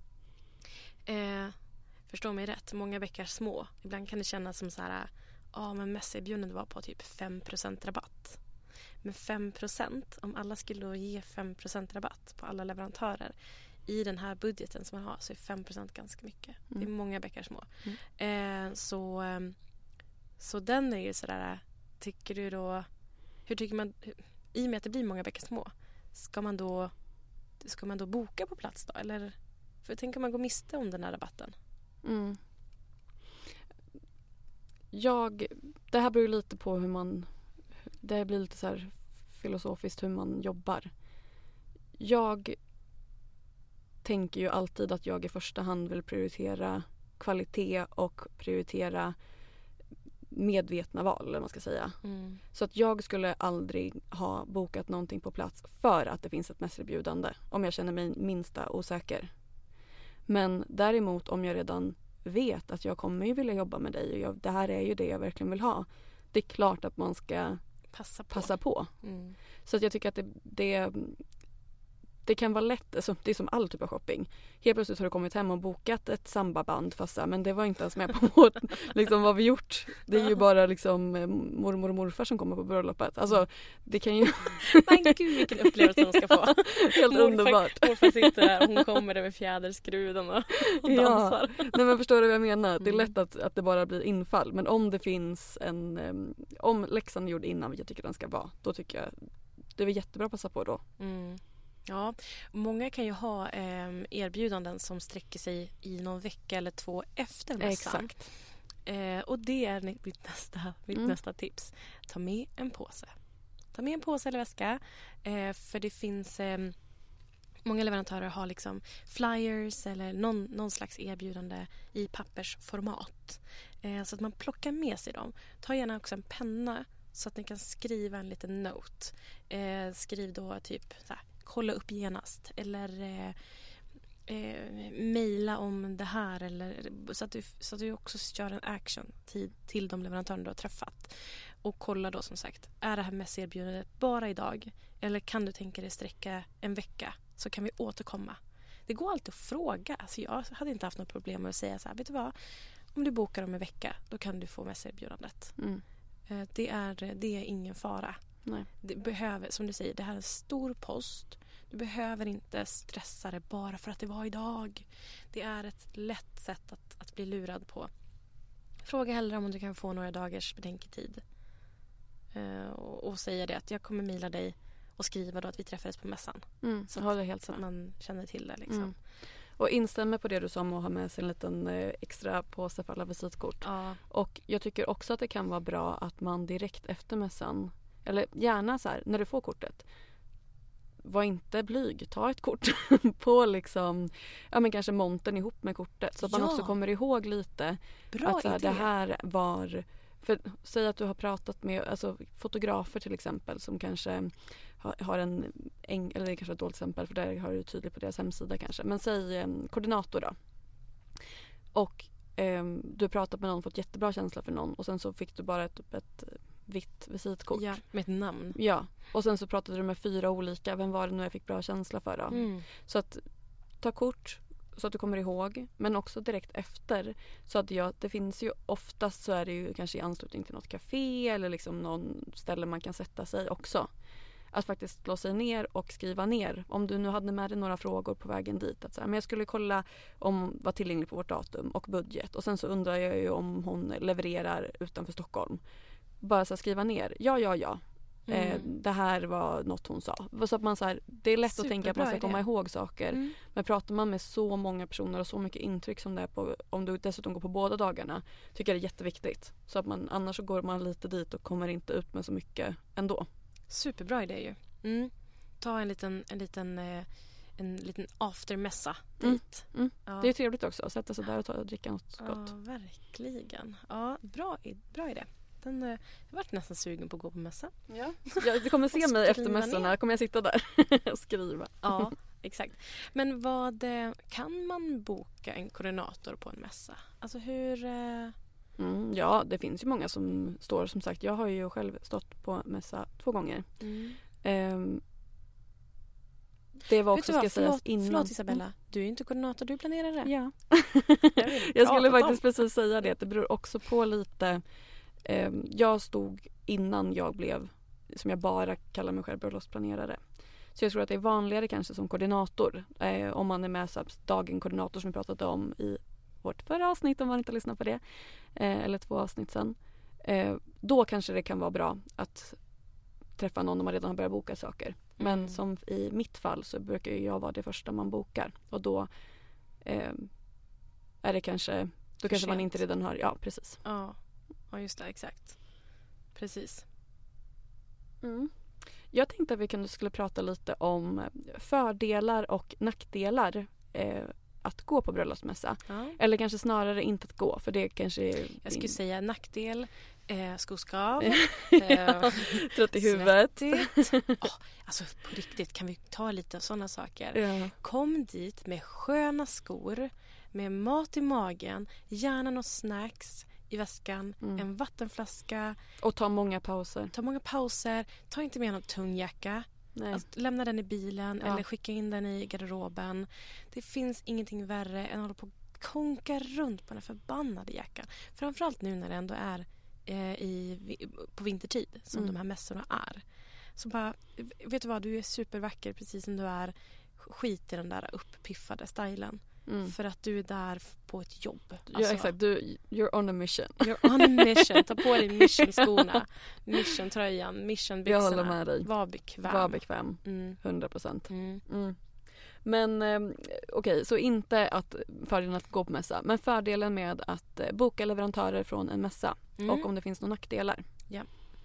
eh, förstå mig rätt, många bäckar små. Ibland kan det kännas som så här, ja men mässerbjudande var på typ fem procent rabatt. Men fem procent, om alla skulle då ge fem procent rabatt på alla leverantörer i den här budgeten som man har, så är fem procent ganska mycket.
Mm.
Det är många bäckar små.
Mm.
Eh, så, eh, så den är ju sådär, tycker du då, hur tycker man, hur, i och med att det blir många bäckar små, ska man då ska man då boka på plats då? Eller, för tänk om man går miste om den här rabatten.
Mm. Jag, det här beror ju lite på hur man, det här blir lite så här filosofiskt hur man jobbar. Jag tänker ju alltid att jag i första hand vill prioritera kvalitet och prioritera medvetna val, eller man ska säga.
Mm.
Så att jag skulle aldrig ha bokat någonting på plats för att det finns ett mässerbjudande. Om jag känner mig minsta osäker. Men däremot om jag redan vet att jag kommer ju vilja jobba med dig och jag, det här är ju det jag verkligen vill ha. Det är klart att man ska
Passa på.
Passa på.
Mm.
Så att jag tycker att det, det, det kan vara lätt, alltså, det är som all typ av shopping. Helt plötsligt har du kommit hem och bokat ett sambaband fast så här, men det var inte ens med på vårt, liksom vad vi gjort. Det är ju bara liksom mormor och morfar som kommer på bröllopet. Alltså det kan ju...
Men gud vilken upplevelse de ska få.
Helt
morfar,
underbart.
Morfar sitter där och hon kommer över fjäderskruden och, och dansar.
Ja. Nej, men förstår du vad jag menar?
Mm.
Det är lätt att, att det bara blir infall. Men om det finns en... Um, om läxan är gjord innan jag tycker den ska vara, då tycker jag det är jättebra att passa på då. Mm.
Ja, många kan ju ha eh, erbjudanden som sträcker sig i någon vecka eller två efter mässan.
Exakt.
Eh, och det är mitt nästa, mitt
Mm.
nästa tips. Ta med en påse. Ta med en påse eller väska. Eh, för det finns... Eh, många leverantörer har liksom flyers eller någon, någon slags erbjudande i pappersformat. Eh, så att man plockar med sig dem. Ta gärna också en penna så att ni kan skriva en liten note. Eh, skriv då typ så här, kolla upp genast. Eller eh, eh, mejla om det här. Eller, så, att du, så att du också gör en action till, till de leverantörer du har träffat. Och kolla då som sagt, är det här mässerbjudandet bara idag? Eller kan du tänka dig sträcka en vecka? Så kan vi återkomma. Det går alltid att fråga. Alltså jag hade inte haft något problem med att säga så här, vet du vad? Om du bokar om en vecka, då kan du få mässerbjudandet. Mm. Det är, det är ingen fara.
Nej.
Det behöver, som du säger, det här är en stor post. Du behöver inte stressa det bara för att det var idag. Det är ett lätt sätt att, att bli lurad på. Fråga hellre om du kan få några dagars betänketid. Uh, och, och säga det att jag kommer mejla dig och skriva då att vi träffades på mässan.
Mm,
så
att, helt
så att man känner till det. Liksom.
Mm. Och instämmer på det du sa om att ha med sig en liten eh, extra påse för alla visitkort.
Ja.
Och jag tycker också att det kan vara bra att man direkt efter mässan, eller gärna så här, när du får kortet, var inte blyg, ta ett kort på liksom, ja men kanske montern ihop med kortet. Så att man
ja.
också kommer ihåg lite
bra
att så här,
idé.
det här var, för säg att du har pratat med alltså, fotografer till exempel som kanske har, har en, en, eller det är kanske ett dåligt exempel för där har du tydligt på deras hemsida kanske, men säg eh, koordinator då. Och eh, du har pratat med någon, fått jättebra känsla för någon och sen så fick du bara ett, ett vitt visitkort.
Ja, med ett namn.
Ja, och sen så pratade du med fyra olika, vem var det nu jag fick bra känsla för då? Mm. Så att ta kort så att du kommer ihåg, men också direkt efter. Så att ja, det finns ju oftast så är det ju kanske i anslutning till något café eller liksom någon ställe man kan sätta sig också. Att faktiskt slå sig ner och skriva ner. Om du nu hade med dig några frågor på vägen dit. Att så här, men jag skulle kolla om var tillgänglig på vårt datum och budget. Och sen så undrar jag ju om hon levererar utanför Stockholm. Bara så här, skriva ner. Ja, ja, ja. Mm. Eh, det här var något hon sa. Så att man, så här, det är lätt Superbra att tänka att man ska idé. komma ihåg saker. Mm. Men pratar man med så många personer och så mycket intryck som det är på, om du dessutom går på båda dagarna, tycker jag det är jätteviktigt. Så att man, annars så går man lite dit och kommer inte ut med så mycket ändå.
Superbra idé ju. Mm. Ta en liten, en liten, eh, en liten aftermässa dit.
Mm. Mm. Ja. Det är trevligt också att sätta sig där och, ta, och dricka något
ja,
gott.
Ja, verkligen. Ja, bra, bra idé. Den, jag har varit nästan sugen på att gå på mässa.
Ja. Ja, du kommer se mig efter mässorna. Kommer jag sitta där och skriva.
Ja, exakt. Men vad kan man boka en koordinator på en mässa? Alltså hur...
Mm, ja, det finns ju många som står. Som sagt, jag har ju själv stått på mässa två gånger. Mm. Um, det var också, ska
vad,
sägas
förlåt,
innan.
Förlåt Isabella, mm. du är inte koordinator, du planerar det.
Ja. jag, jag skulle faktiskt om. precis säga det. Det beror också på lite... Um, jag stod innan jag blev, som jag bara kallar mig själv, bröllopsplanerare. Så jag tror att det är vanligare kanske som koordinator. Eh, om man är med så här, dagen koordinator som vi pratade om i vårt förra avsnitt, om man inte lyssnar på det. Eh, eller två avsnitt sen. Eh, då kanske det kan vara bra att träffa någon om man redan har börjat boka saker. Men mm. som i mitt fall så brukar jag vara det första man bokar. Och då eh, är det kanske, då kanske man inte redan har, ja precis.
Ja, ja just det, exakt. Precis.
Mm. Jag tänkte att vi kunde, skulle prata lite om fördelar och nackdelar eh, att gå på bröllopsmässa. Ja. Eller kanske snarare inte att gå, för det kanske är...
Jag skulle säga nackdel. Eh, skoskav. eh,
Trött i huvudet.
oh, alltså på riktigt, kan vi ta lite av sådana saker?
Ja.
Kom dit med sköna skor, med mat i magen, gärna något snacks i väskan, mm. en vattenflaska.
Och ta många pauser.
Ta många pauser. Ta inte med någon tung jacka. Alltså, lämna den i bilen ja. eller skicka in den i garderoben. Det finns ingenting värre än att hålla på och konka runt på den förbannade jackan. Framförallt nu när det ändå är eh, i, på vintertid som mm. de här mässorna är. Så bara, vet du vad, du är supervacker precis som du är. Skit i den där upppiffade stylen. Mm. För att du är där på ett jobb. Alltså,
ja, exakt. Du, you're on a mission.
You're on a mission. Ta på dig mission-skorna. Mission-tröjan. Mission-byxorna.
Jag håller med dig.
Var bekväm.
Var bekväm.
Mm.
hundra procent.
Mm.
Mm. Men eh, okej, okay, så inte att fördelen att gå på mässa. Men fördelen med att eh, boka leverantörer från en mässa. Mm. Och om det finns några nackdelar.
Ja.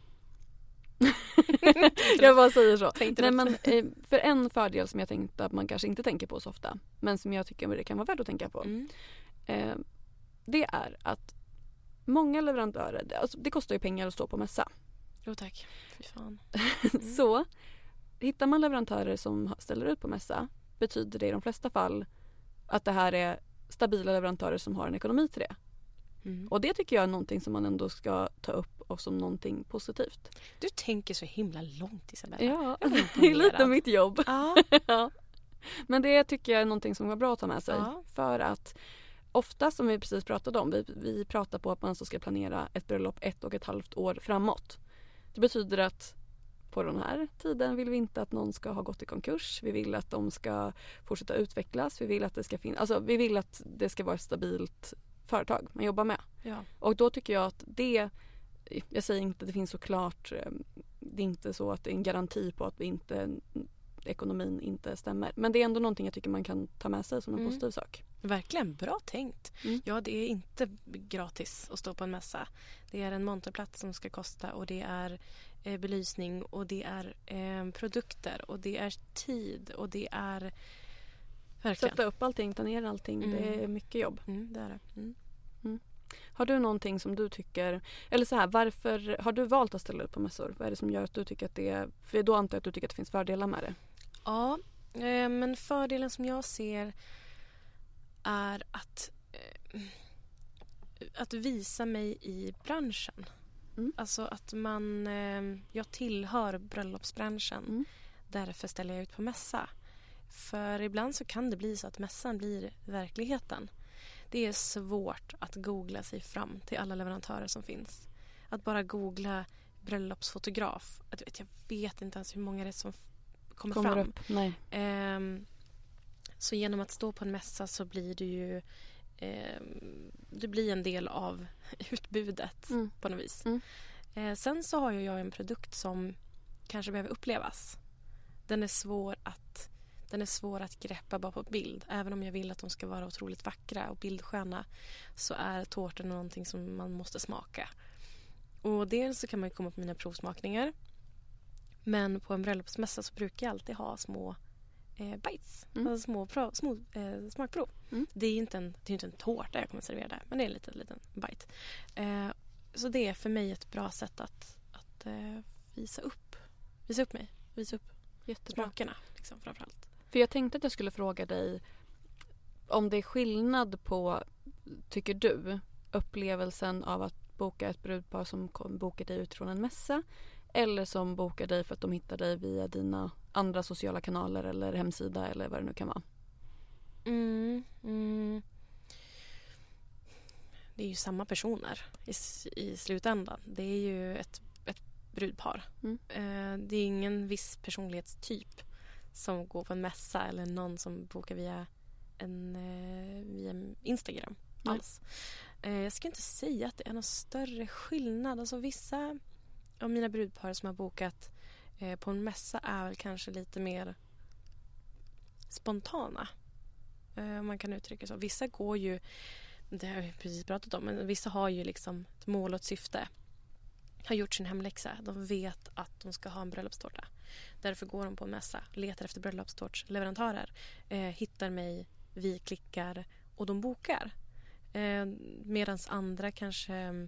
Jag bara säger så.
Nej,
men, eh, för en fördel som jag tänkte att man kanske inte tänker på så ofta, men som jag tycker det kan vara värt att tänka på,
mm.
eh, det är att många leverantörer, alltså, det kostar ju pengar att stå på mässa.
Jo tack, fy fan.
Mm. Så hittar man leverantörer som ställer ut på mässa, betyder det i de flesta fall att det här är stabila leverantörer som har en ekonomi till det. Mm. Och det tycker jag är någonting som man ändå ska ta upp och som någonting positivt.
Du tänker så himla långt, Isabella.
Ja, det är lite mitt jobb.
Ja.
Ja. Men det tycker jag är någonting som var bra att ta med sig.
Ja.
För att ofta, som vi precis pratade om, vi, vi pratar på att man så ska planera ett bröllop ett och ett halvt år framåt. Det betyder att på den här tiden vill vi inte att någon ska ha gått i konkurs. Vi vill att de ska fortsätta utvecklas. Vi vill att det ska finnas, alltså vi vill att det ska vara ett stabilt företag man jobbar med.
Ja.
Och då tycker jag att det, jag säger inte att det finns såklart, det är inte så att det är en garanti på att vi inte, ekonomin inte stämmer. Men det är ändå någonting jag tycker man kan ta med sig som en mm. positiv sak.
Verkligen bra tänkt.
Mm.
Ja, det är inte gratis att stå på en mässa. Det är en monterplats som ska kosta och det är eh, belysning och det är eh, produkter och det är tid och det är verkligen.
Sätta upp allting, ta ner allting. Mm. Det är mycket jobb.
Mm, det är det. Mm.
Mm. Har du någonting som du tycker, eller så här, varför har du valt att ställa upp på mässor? Vad är det som gör att du tycker att det är, för då antar jag att du tycker att det finns fördelar med det.
Ja, eh, men fördelen som jag ser är att eh, att visa mig i branschen.
Mm.
Alltså att man, eh, jag tillhör bröllopsbranschen.
Mm.
Därför ställer jag ut på mässa. För ibland så kan det bli så att mässan blir verkligheten. Det är svårt att googla sig fram till alla leverantörer som finns. Att bara googla bröllopsfotograf. Jag vet, jag vet inte ens hur många det är som f- kommer,
kommer
fram.
Upp. Nej.
Um, så genom att stå på en mässa så blir du ju um, du blir en del av utbudet
mm.
på något vis.
Mm.
Uh, sen så har ju jag en produkt som kanske behöver upplevas. Den är svår att Den är svår att greppa bara på bild. Även om jag vill att de ska vara otroligt vackra och bildsköna så är tårtan någonting som man måste smaka. Och dels så kan man ju komma på mina provsmakningar. Men på en bröllopsmässa så brukar jag alltid ha små eh, bites.
Mm.
Alltså små, prov, små eh, smakprov.
Mm.
Det är inte en, det är inte en tårta jag kommer att servera där. Men det är en liten, liten bite. Eh, så det är för mig ett bra sätt att, att eh, visa upp. Visa upp mig. Visa upp
Jättebra.
smakerna liksom, framförallt.
För jag tänkte att jag skulle fråga dig om det är skillnad på, tycker du, upplevelsen av att boka ett brudpar som kom, bokar dig utifrån en mässa eller som bokar dig för att de hittar dig via dina andra sociala kanaler eller hemsida eller vad det nu kan vara.
Mm, mm. Det är ju samma personer i, i slutändan. Det är ju ett, ett brudpar.
Mm.
Eh, det är ingen viss personlighetstyp som går på en mässa eller någon som bokar via en eh, via Instagram alls. Eh, jag ska inte säga att det är någon större skillnad. Alltså vissa av mina brudpar som har bokat eh, på en mässa är väl kanske lite mer spontana. Eh, man kan uttrycka så. Vissa går ju, det har vi precis pratat om, men vissa har ju liksom ett mål och ett syfte. Har gjort sin hemläxa. De vet att de ska ha en bröllopstårta. Därför går de på en mässa, letar efter bröllopstårtsleverantörer, eh, hittar mig, vi klickar och de bokar. Eh, Medan andra kanske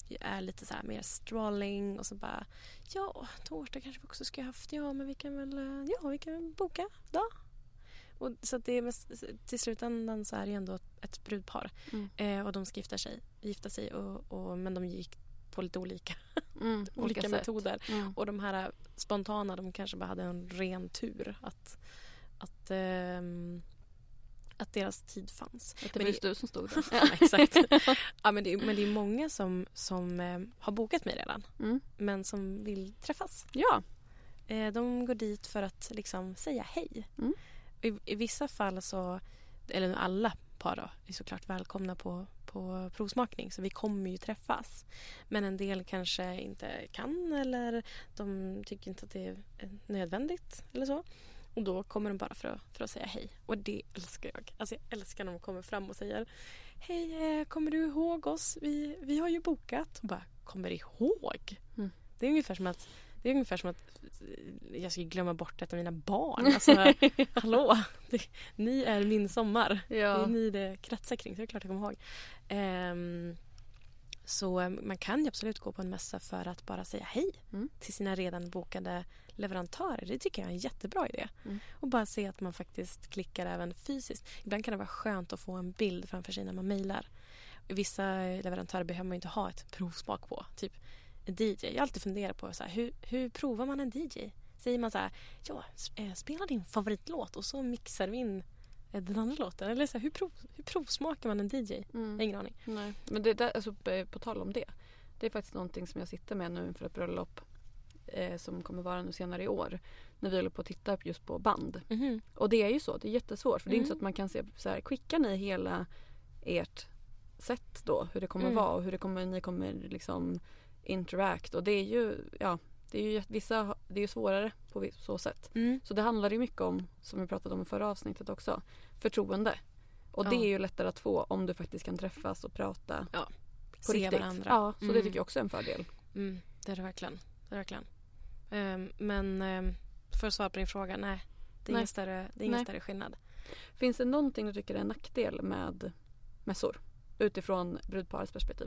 är lite så här mer strolling och så bara, ja, torsdag kanske vi också ska ha haft, ja men vi kan väl, ja vi kan boka då. Och så att det är mest, till slutändan så är det ändå ett brudpar
Mm.
eh, och de ska gifta sig, gifta sig och, och, men de gick på lite olika,
Mm,
olika,
olika sätt.
metoder.
Mm.
Och de här spontana, de kanske bara hade en ren tur att, att, ehm, att deras tid fanns.
Att det
Men
var
det-
du som stod där.
Ja, exakt. Ja, men, det är, men det är många som, som eh, har bokat mig redan,
Mm.
men som vill träffas.
Ja.
Eh, de går dit för att liksom säga hej.
Mm.
I, I vissa fall så, eller alla par då, är såklart välkomna på, på provsmakning, så vi kommer ju träffas. Men en del kanske inte kan, eller de tycker inte att det är nödvändigt eller så. Och då kommer de bara för att, för att säga hej. Och det älskar jag. Alltså jag älskar när de kommer fram och säger, hej, eh, kommer du ihåg oss? Vi, vi har ju bokat. Och bara, kommer ihåg?
Mm.
Det är ungefär som att Det är ungefär som att jag ska glömma bort ett av mina barn. Alltså, hallå, det, ni är min sommar. Det är
Ja.
ni det kretsar kring, så det är klart jag kommer ihåg. Ehm, så man kan ju absolut gå på en mässa för att bara säga hej
Mm.
till sina redan bokade leverantörer. Det tycker jag är en jättebra idé.
Mm.
Och bara se att man faktiskt klickar även fysiskt. Ibland kan det vara skönt att få en bild framför sig när man mejlar. Vissa leverantörer behöver man inte ha ett provsmak på. Typ en D J. Jag har alltid funderat på så här, hur, hur provar man en D J? Säger man så här, ja, spela din favoritlåt och så mixar vi in den andra låten. Eller så här, hur, prov, hur provsmakar man en D J?
Mm.
Jag har ingen aning.
Nej. Men det där, alltså, på tal om det. Det är faktiskt någonting som jag sitter med nu inför ett bröllop eh, som kommer vara nu senare i år. När vi håller på att titta just på band.
Mm-hmm.
Och det är ju så, det är jättesvårt. För det är inte så
Mm.
att man kan se så här, skickar ni hela ert sätt då, hur det kommer
Mm.
vara och hur det kommer, ni kommer liksom interact. Och det är ju, ja, det är ju vissa, det är ju svårare på vis- så sätt.
Mm.
Så det handlar ju mycket om, som vi pratade om i förra avsnittet också, förtroende. Och det
Ja.
är ju lättare att få om du faktiskt kan träffas och prata
Ja.
på
Se
riktigt.
varandra.
Ja, så det
Mm.
tycker jag också är en fördel.
Mm, det är det verkligen. Det är verkligen. Ehm, men um, för att svara på din fråga, nej. Det är
Nej.
ingen större, det är ingen
Nej.
större skillnad.
Finns det någonting du tycker är en nackdel med mässor? Utifrån brudparets perspektiv.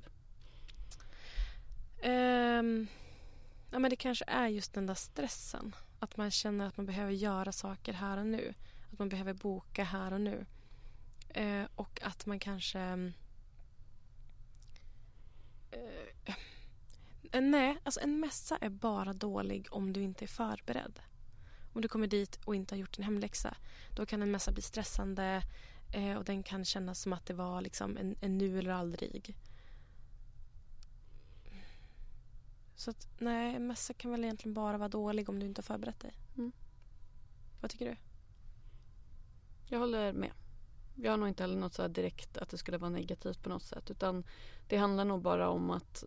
Ehm, ja, men det kanske är just den där stressen. Att man känner att man behöver göra saker här och nu. Att man behöver boka här och nu. Eh, och att man kanske... Eh, nej, alltså en mässa är bara dålig om du inte är förberedd. Om du kommer dit och inte har gjort din hemläxa, då kan en mässa bli stressande eh, och den kan kännas som att det var liksom en, en nu eller aldrig. Så att, nej, en mässa kan väl egentligen bara vara dålig om du inte har förberett dig.
Mm.
Vad tycker du?
Jag håller med. Jag har nog inte heller något så här direkt att det skulle vara negativt på något sätt. Utan det handlar nog bara om att...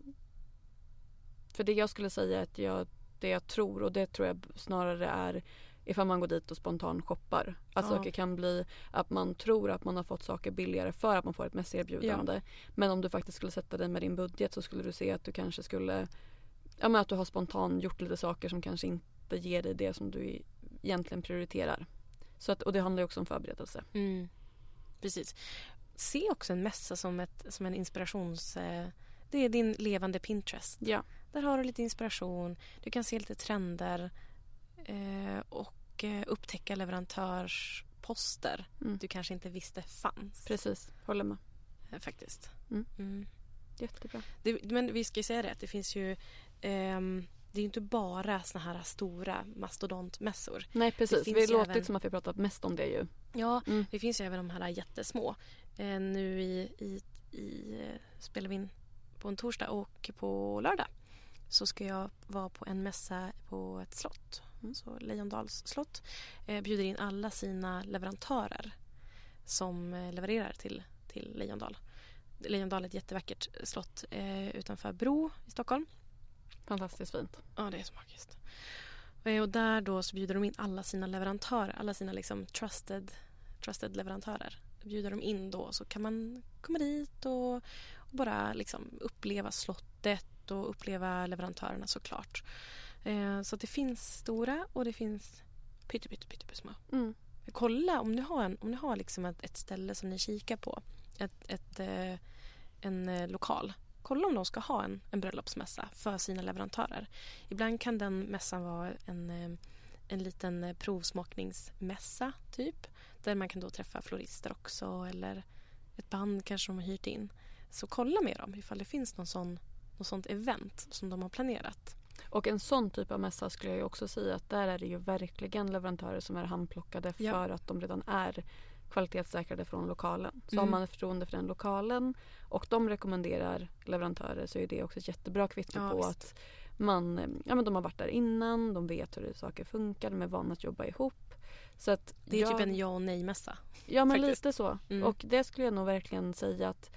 För det jag skulle säga är att jag, det jag tror, och det tror jag snarare är ifall man går dit och spontan shoppar. Att
Ja.
saker kan bli att man tror att man har fått saker billigare för att man får ett mässerbjudande. Ja. Men om du faktiskt skulle sätta dig med din budget så skulle du se att du kanske skulle... Ja, men att du har spontan gjort lite saker som kanske inte ger dig det som du egentligen prioriterar. Så att, och det handlar ju också om förberedelse.
Mm. Precis. Se också en mässa som, ett, som en inspirations... Eh, det är din levande Pinterest.
Ja.
Där har du lite inspiration. Du kan se lite trender eh, och eh, upptäcka leverantörsposter
Mm.
du kanske inte visste fanns.
Precis, håller med.
Eh, faktiskt.
Mm.
Mm.
Jättebra.
Det, men vi ska ju säga det att det finns ju... ehm, det är ju inte bara såna här stora mastodontmässor.
Nej, precis.
finns
Vi har
ju
låtit
även-
som att vi pratat mest om det ju.
Ja,
Mm.
det finns ju även de här jättesmå. Eh, nu i, i, i eh, spelar vi in på en torsdag och på lördag så ska jag vara på en mässa på ett slott.
Mm.
Så Lejondals slott eh, bjuder in alla sina leverantörer som eh, levererar till, till Lejondal. Lejondal är ett jättevackert slott eh, utanför Bro i Stockholm.
Fantastiskt fint.
Ja, det är så magiskt. Eh, Och där då så bjuder de in alla sina leverantörer, alla sina liksom trusted, trusted leverantörer. Bjuder de in då så kan man komma dit och, och bara liksom uppleva slottet och uppleva leverantörerna såklart. Eh, så att det finns stora och det finns pytte, pytte, pytte, pytte små.
Mm.
Kolla om ni har, en, om ni har liksom ett, ett ställe som ni kikar på. Ett, ett, eh, en eh, lokal. kolla om de ska ha en, en bröllopsmässa för sina leverantörer. Ibland kan den mässan vara en, en liten provsmakningsmässa typ. Där man kan då träffa florister också eller ett band kanske de har hyrt in. Så kolla med dem ifall det finns någon sån, någon sånt event som de har planerat.
Och en sån typ av mässa skulle jag ju också säga att där är det ju verkligen leverantörer som är handplockade för
Ja.
att de redan är kvalitetssäkrade från lokalen. Så
Mm.
har man förtroende för den lokalen och de rekommenderar leverantörer så är det också ett jättebra kvitto
Ja,
på
visst.
att man, ja, men de har varit där innan, de vet hur saker funkar, de är vana att jobba ihop. Så att
Det är
jag,
typ en ja och nej-mässa.
Ja men
faktiskt.
lite så.
Mm.
Och det skulle jag nog verkligen säga att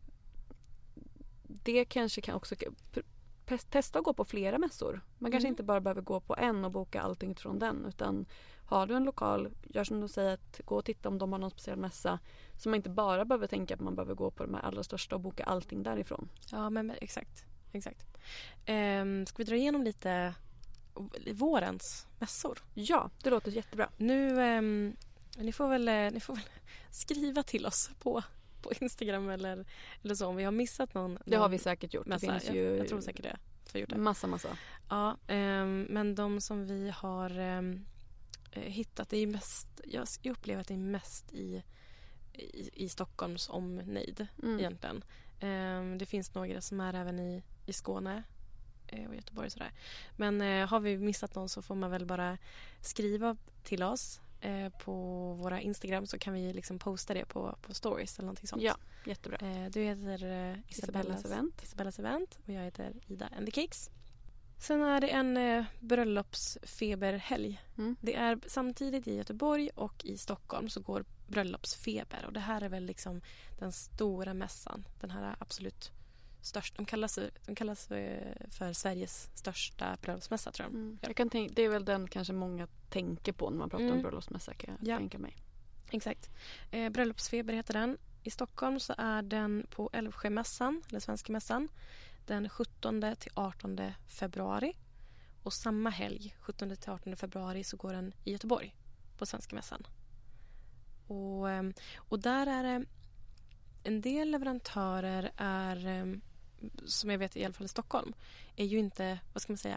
det kanske kan också p- testa att gå på flera mässor. Man kanske
Mm.
inte bara behöver gå på en och boka allting från den utan har du en lokal, gör som du säger att gå och titta om de har någon speciell mässa så man inte bara behöver tänka att man behöver gå på de här allra största och boka allting därifrån.
Ja, men exakt. exakt. Ehm, ska vi dra igenom lite vårens mässor?
Ja, det låter jättebra.
Nu, ehm, ni, får väl, eh, ni får väl skriva till oss på, på Instagram eller, eller så om vi har missat någon.
Det har
någon
vi säkert gjort.
mässa.
Det finns
jag,
ju
jag tror säkert det. För gjort det.
massa, massa.
Ja, ehm, men de som vi har ehm, eh, hittat, det är mest, jag upplever att det är mest i, i, i Stockholms omnejd
Mm.
egentligen. Ehm, det finns några som är även i, i Skåne eh, och Göteborg och sådär. Men eh, har vi missat någon så får man väl bara skriva till oss eh, på våra Instagram så kan vi liksom posta det på, på stories eller någonting sånt.
Ja, jättebra.
Eh, du heter eh, Isabellas,
Isabellas event.
Isabellas event och jag heter Ida and the Cakes. Sen är det en eh, bröllopsfeberhelg.
Mm.
Det är samtidigt i Göteborg och i Stockholm så går bröllopsfeber. Och det här är väl liksom den stora mässan. Den här absolut största. De kallas, de kallas för, för Sveriges största bröllopsmässa tror jag.
Mm. Jag kan tänka, det är väl den kanske många tänker på när man pratar
Mm.
om bröllopsmässa kan jag
Ja.
tänka mig.
Exakt. Eh, bröllopsfeber heter den. I Stockholm så är den på Älvsjömässan, eller Svenska mässan, den sjuttonde till artonde februari. Och samma helg, sjuttonde till artonde februari, så går den i Göteborg på Svenska mässan. Och, ehm, och där är det en del leverantörer är, ehm, som jag vet i alla fall i Stockholm, är ju inte, vad ska man säga,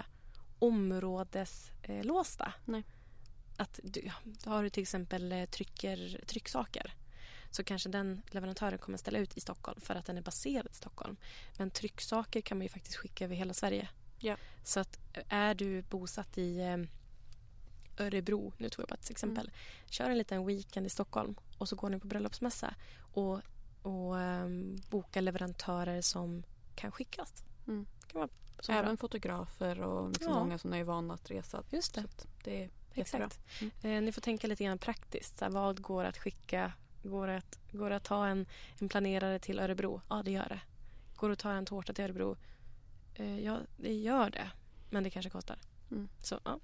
områdeslåsta.
Nej.
Att du, då har du till exempel eh, trycker, trycksaker så kanske den leverantören kommer ställa ut i Stockholm för att den är baserad i Stockholm. Men trycksaker kan man ju faktiskt skicka över hela Sverige.
Ja.
Så att är du bosatt i eh, Örebro, nu tog jag bara ett exempel, mm. kör en liten weekend i Stockholm och så går ni på bröllopsmässa och, och eh, bokar leverantörer som kan skickas.
Mm.
Kan vara så
Även
bra.
fotografer och liksom
Ja.
många som är vana att resa.
Just det.
Så att det är jättebra.
Exakt.
Mm.
Eh, ni får tänka lite grann praktiskt. Så här, vad går att skicka? Går det att, går det att ta en, en planerare till Örebro? Ja, det gör det. Går det att ta en tårta till Örebro? Eh, ja, det gör det. Men det kanske kostar.
Mm.
Så, ja.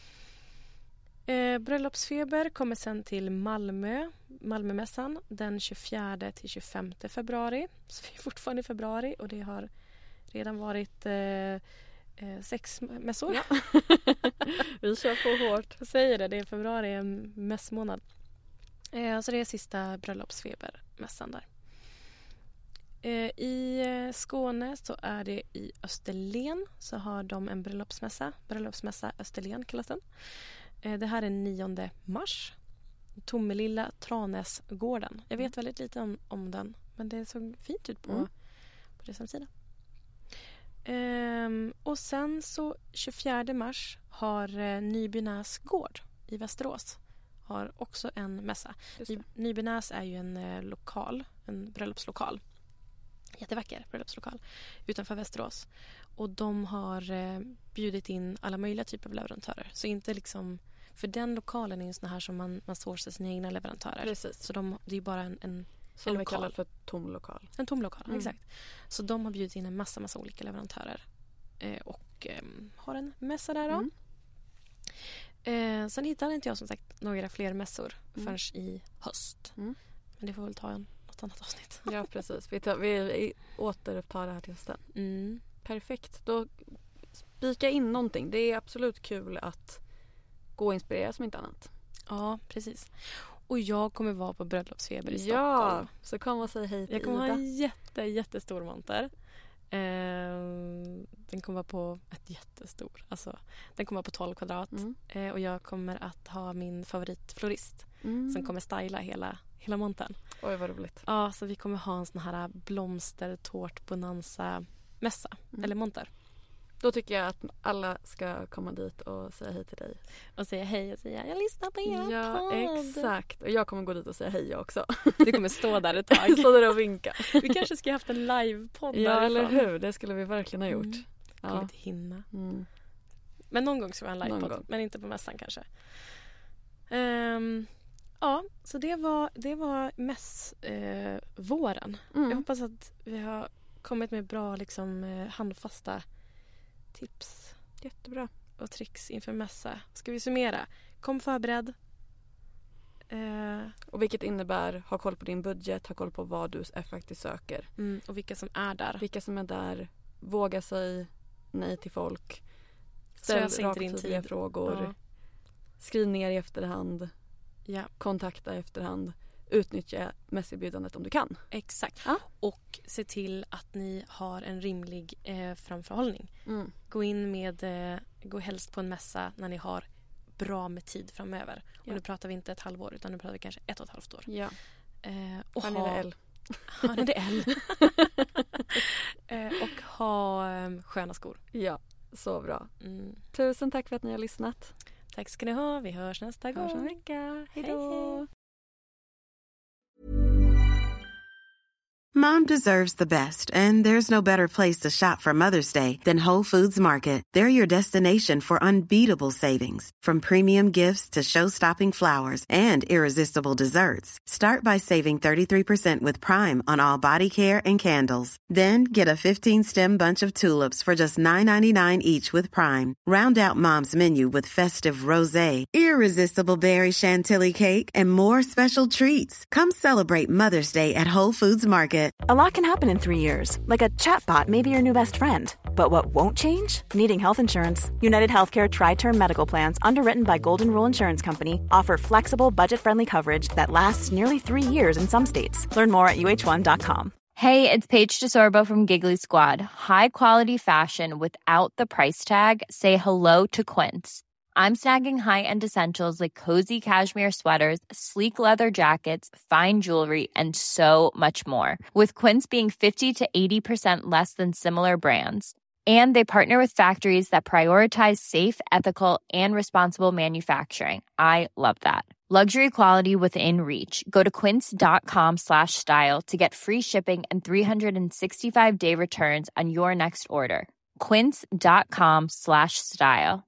Eh, bröllopsfeber kommer sen till Malmö, Malmömässan den tjugofjärde till tjugofemte februari. Så vi är fortfarande i februari och det har redan varit eh, eh, sex mässor.
Ja. Vi kör på hårt.
Jag säger det, det är februari, en mässmånad. Eh, så det är sista bröllopsfebermässan där. Eh, I eh, Skåne så är det i Österlen så har de en bröllopsmässa. Bröllopsmässa Österlen kallas den. Eh, det här är nionde mars. Tomelilla Tranäsgården. Jag vet väldigt lite om, om den. Men det såg fint ut på,
Mm.
på deras hemsida. Ehm, och sen så tjugofjärde mars har eh, Nybynäs gård i Västerås har också en mässa.
Just det.
Ny, Nybynäs är ju en eh, lokal, en bröllopslokal. Jättevacker bröllopslokal utanför Västerås. Och de har eh, bjudit in alla möjliga typer av leverantörer. Så inte liksom, för den lokalen är ju sån här som man, man sourcar sina egna leverantörer.
Precis.
Så de, det är bara en, en
Som
en
vi
lokal.
kallar för tom lokal.
En tom lokal,
Mm.
exakt. Så de har bjudit in en massa, massa olika leverantörer. Eh, och eh, har en mässa där då.
Mm.
Eh, sen hittade inte jag som sagt några fler mässor
Mm.
förrän i höst.
Mm.
Men det får väl ta en, något annat avsnitt.
Ja, precis. Vi, tar, vi återupptar det här till hösten.
Mm.
Perfekt. Då spika in någonting. Det är absolut kul att gå och inspirera som inte annat.
Ja, precis. Och jag kommer vara på bröllopsfeber i
Ja,
Stockholm.
så kom och säg hej till
Jag kommer
Ida.
ha en jätte, jättestor monter. Eh, den kommer vara på ett jättestor. Alltså, den kommer vara på tolv kvadrat.
Mm.
Eh, och jag kommer att ha min favoritflorist
Mm.
som kommer styla hela, hela montern.
Oj, vad roligt.
Ja, så vi kommer ha en sån här blomstertårt-bonanza-mässa.
Mm.
Eller monter.
Då tycker jag att alla ska komma dit och säga hej till dig.
Och säga hej och säga jag lyssnar på er
Ja,
podd.
exakt. Och jag kommer gå dit och säga hej också.
Du kommer stå där ett tag.
Stå där och vinka.
Vi kanske ska ha haft en livepodd
Ja,
därifrån.
eller hur? Det skulle vi verkligen ha gjort.
Mm. Kommer
Ja.
inte hinna.
Mm.
Men någon gång ska vi ha en
Någon
livepodd.
gång.
Men inte på mässan kanske. Ehm, ja, så det var, det var mäss eh, våren.
Mm.
Jag hoppas att vi har kommit med bra liksom, eh, handfasta tips
Jättebra.
och tricks inför mässa. Ska vi summera? Kom förberedd. Eh,
Och vilket innebär ha koll på din budget, ha koll på vad du faktiskt söker.
mm, och vilka som är där.
Vilka som är där, våga säga nej till folk. Ställ
Slösa inte
rakt
din
och tydliga
tid.
frågor.
Ja.
Skriv ner i efterhand.
Ja,
Kontakta i efterhand. Utnyttja mässerbjudandet om du kan.
exakt.
Ja.
Och se till att ni har en rimlig eh, framförhållning.
Mm.
Gå in med, eh, gå helst på en mässa när ni har bra med tid framöver. Och
Ja.
nu pratar vi inte ett halvår utan nu pratar vi kanske ett och ett halvt år.
Ja.
Eh, och
Har ni det L?
Har ni det L? eh, och ha eh, sköna skor.
Ja, så bra.
Mm.
Tusen tack för att ni har lyssnat.
Tack ska ni ha. Vi hörs nästa
Hörs en
gång.
vecka. Hej
Hej,
då.
hej.
Mom deserves the best, and there's no better place to shop for Mother's Day than Whole Foods Market. They're your destination for unbeatable savings, from premium gifts to show-stopping flowers and irresistible desserts. Start by saving thirty-three percent with Prime on all body care and candles. Then get a fifteen-stem bunch of tulips for just nine ninety-nine each with Prime. Round out Mom's menu with festive rosé, irresistible berry chantilly cake, and more special treats. Come celebrate Mother's Day at Whole Foods Market.
A lot can happen in three years, like a chatbot may be your new best friend. But what won't change? Needing health insurance. United Healthcare Tri-Term Medical Plans, underwritten by Golden Rule Insurance Company, offer flexible, budget-friendly coverage that lasts nearly three years in some states. Learn more at U H one dot com.
Hey, it's Paige DeSorbo from Giggly Squad. High quality fashion without the price tag. Say hello to Quince. I'm snagging high-end essentials like cozy cashmere sweaters, sleek leather jackets, fine jewelry, and so much more. With Quince being fifty to eighty percent less than similar brands. And they partner with factories that prioritize safe, ethical, and responsible manufacturing. I love that. Luxury quality within reach. Go to quince.com slash style to get free shipping and three sixty-five day returns on your next order. Quince.com slash style.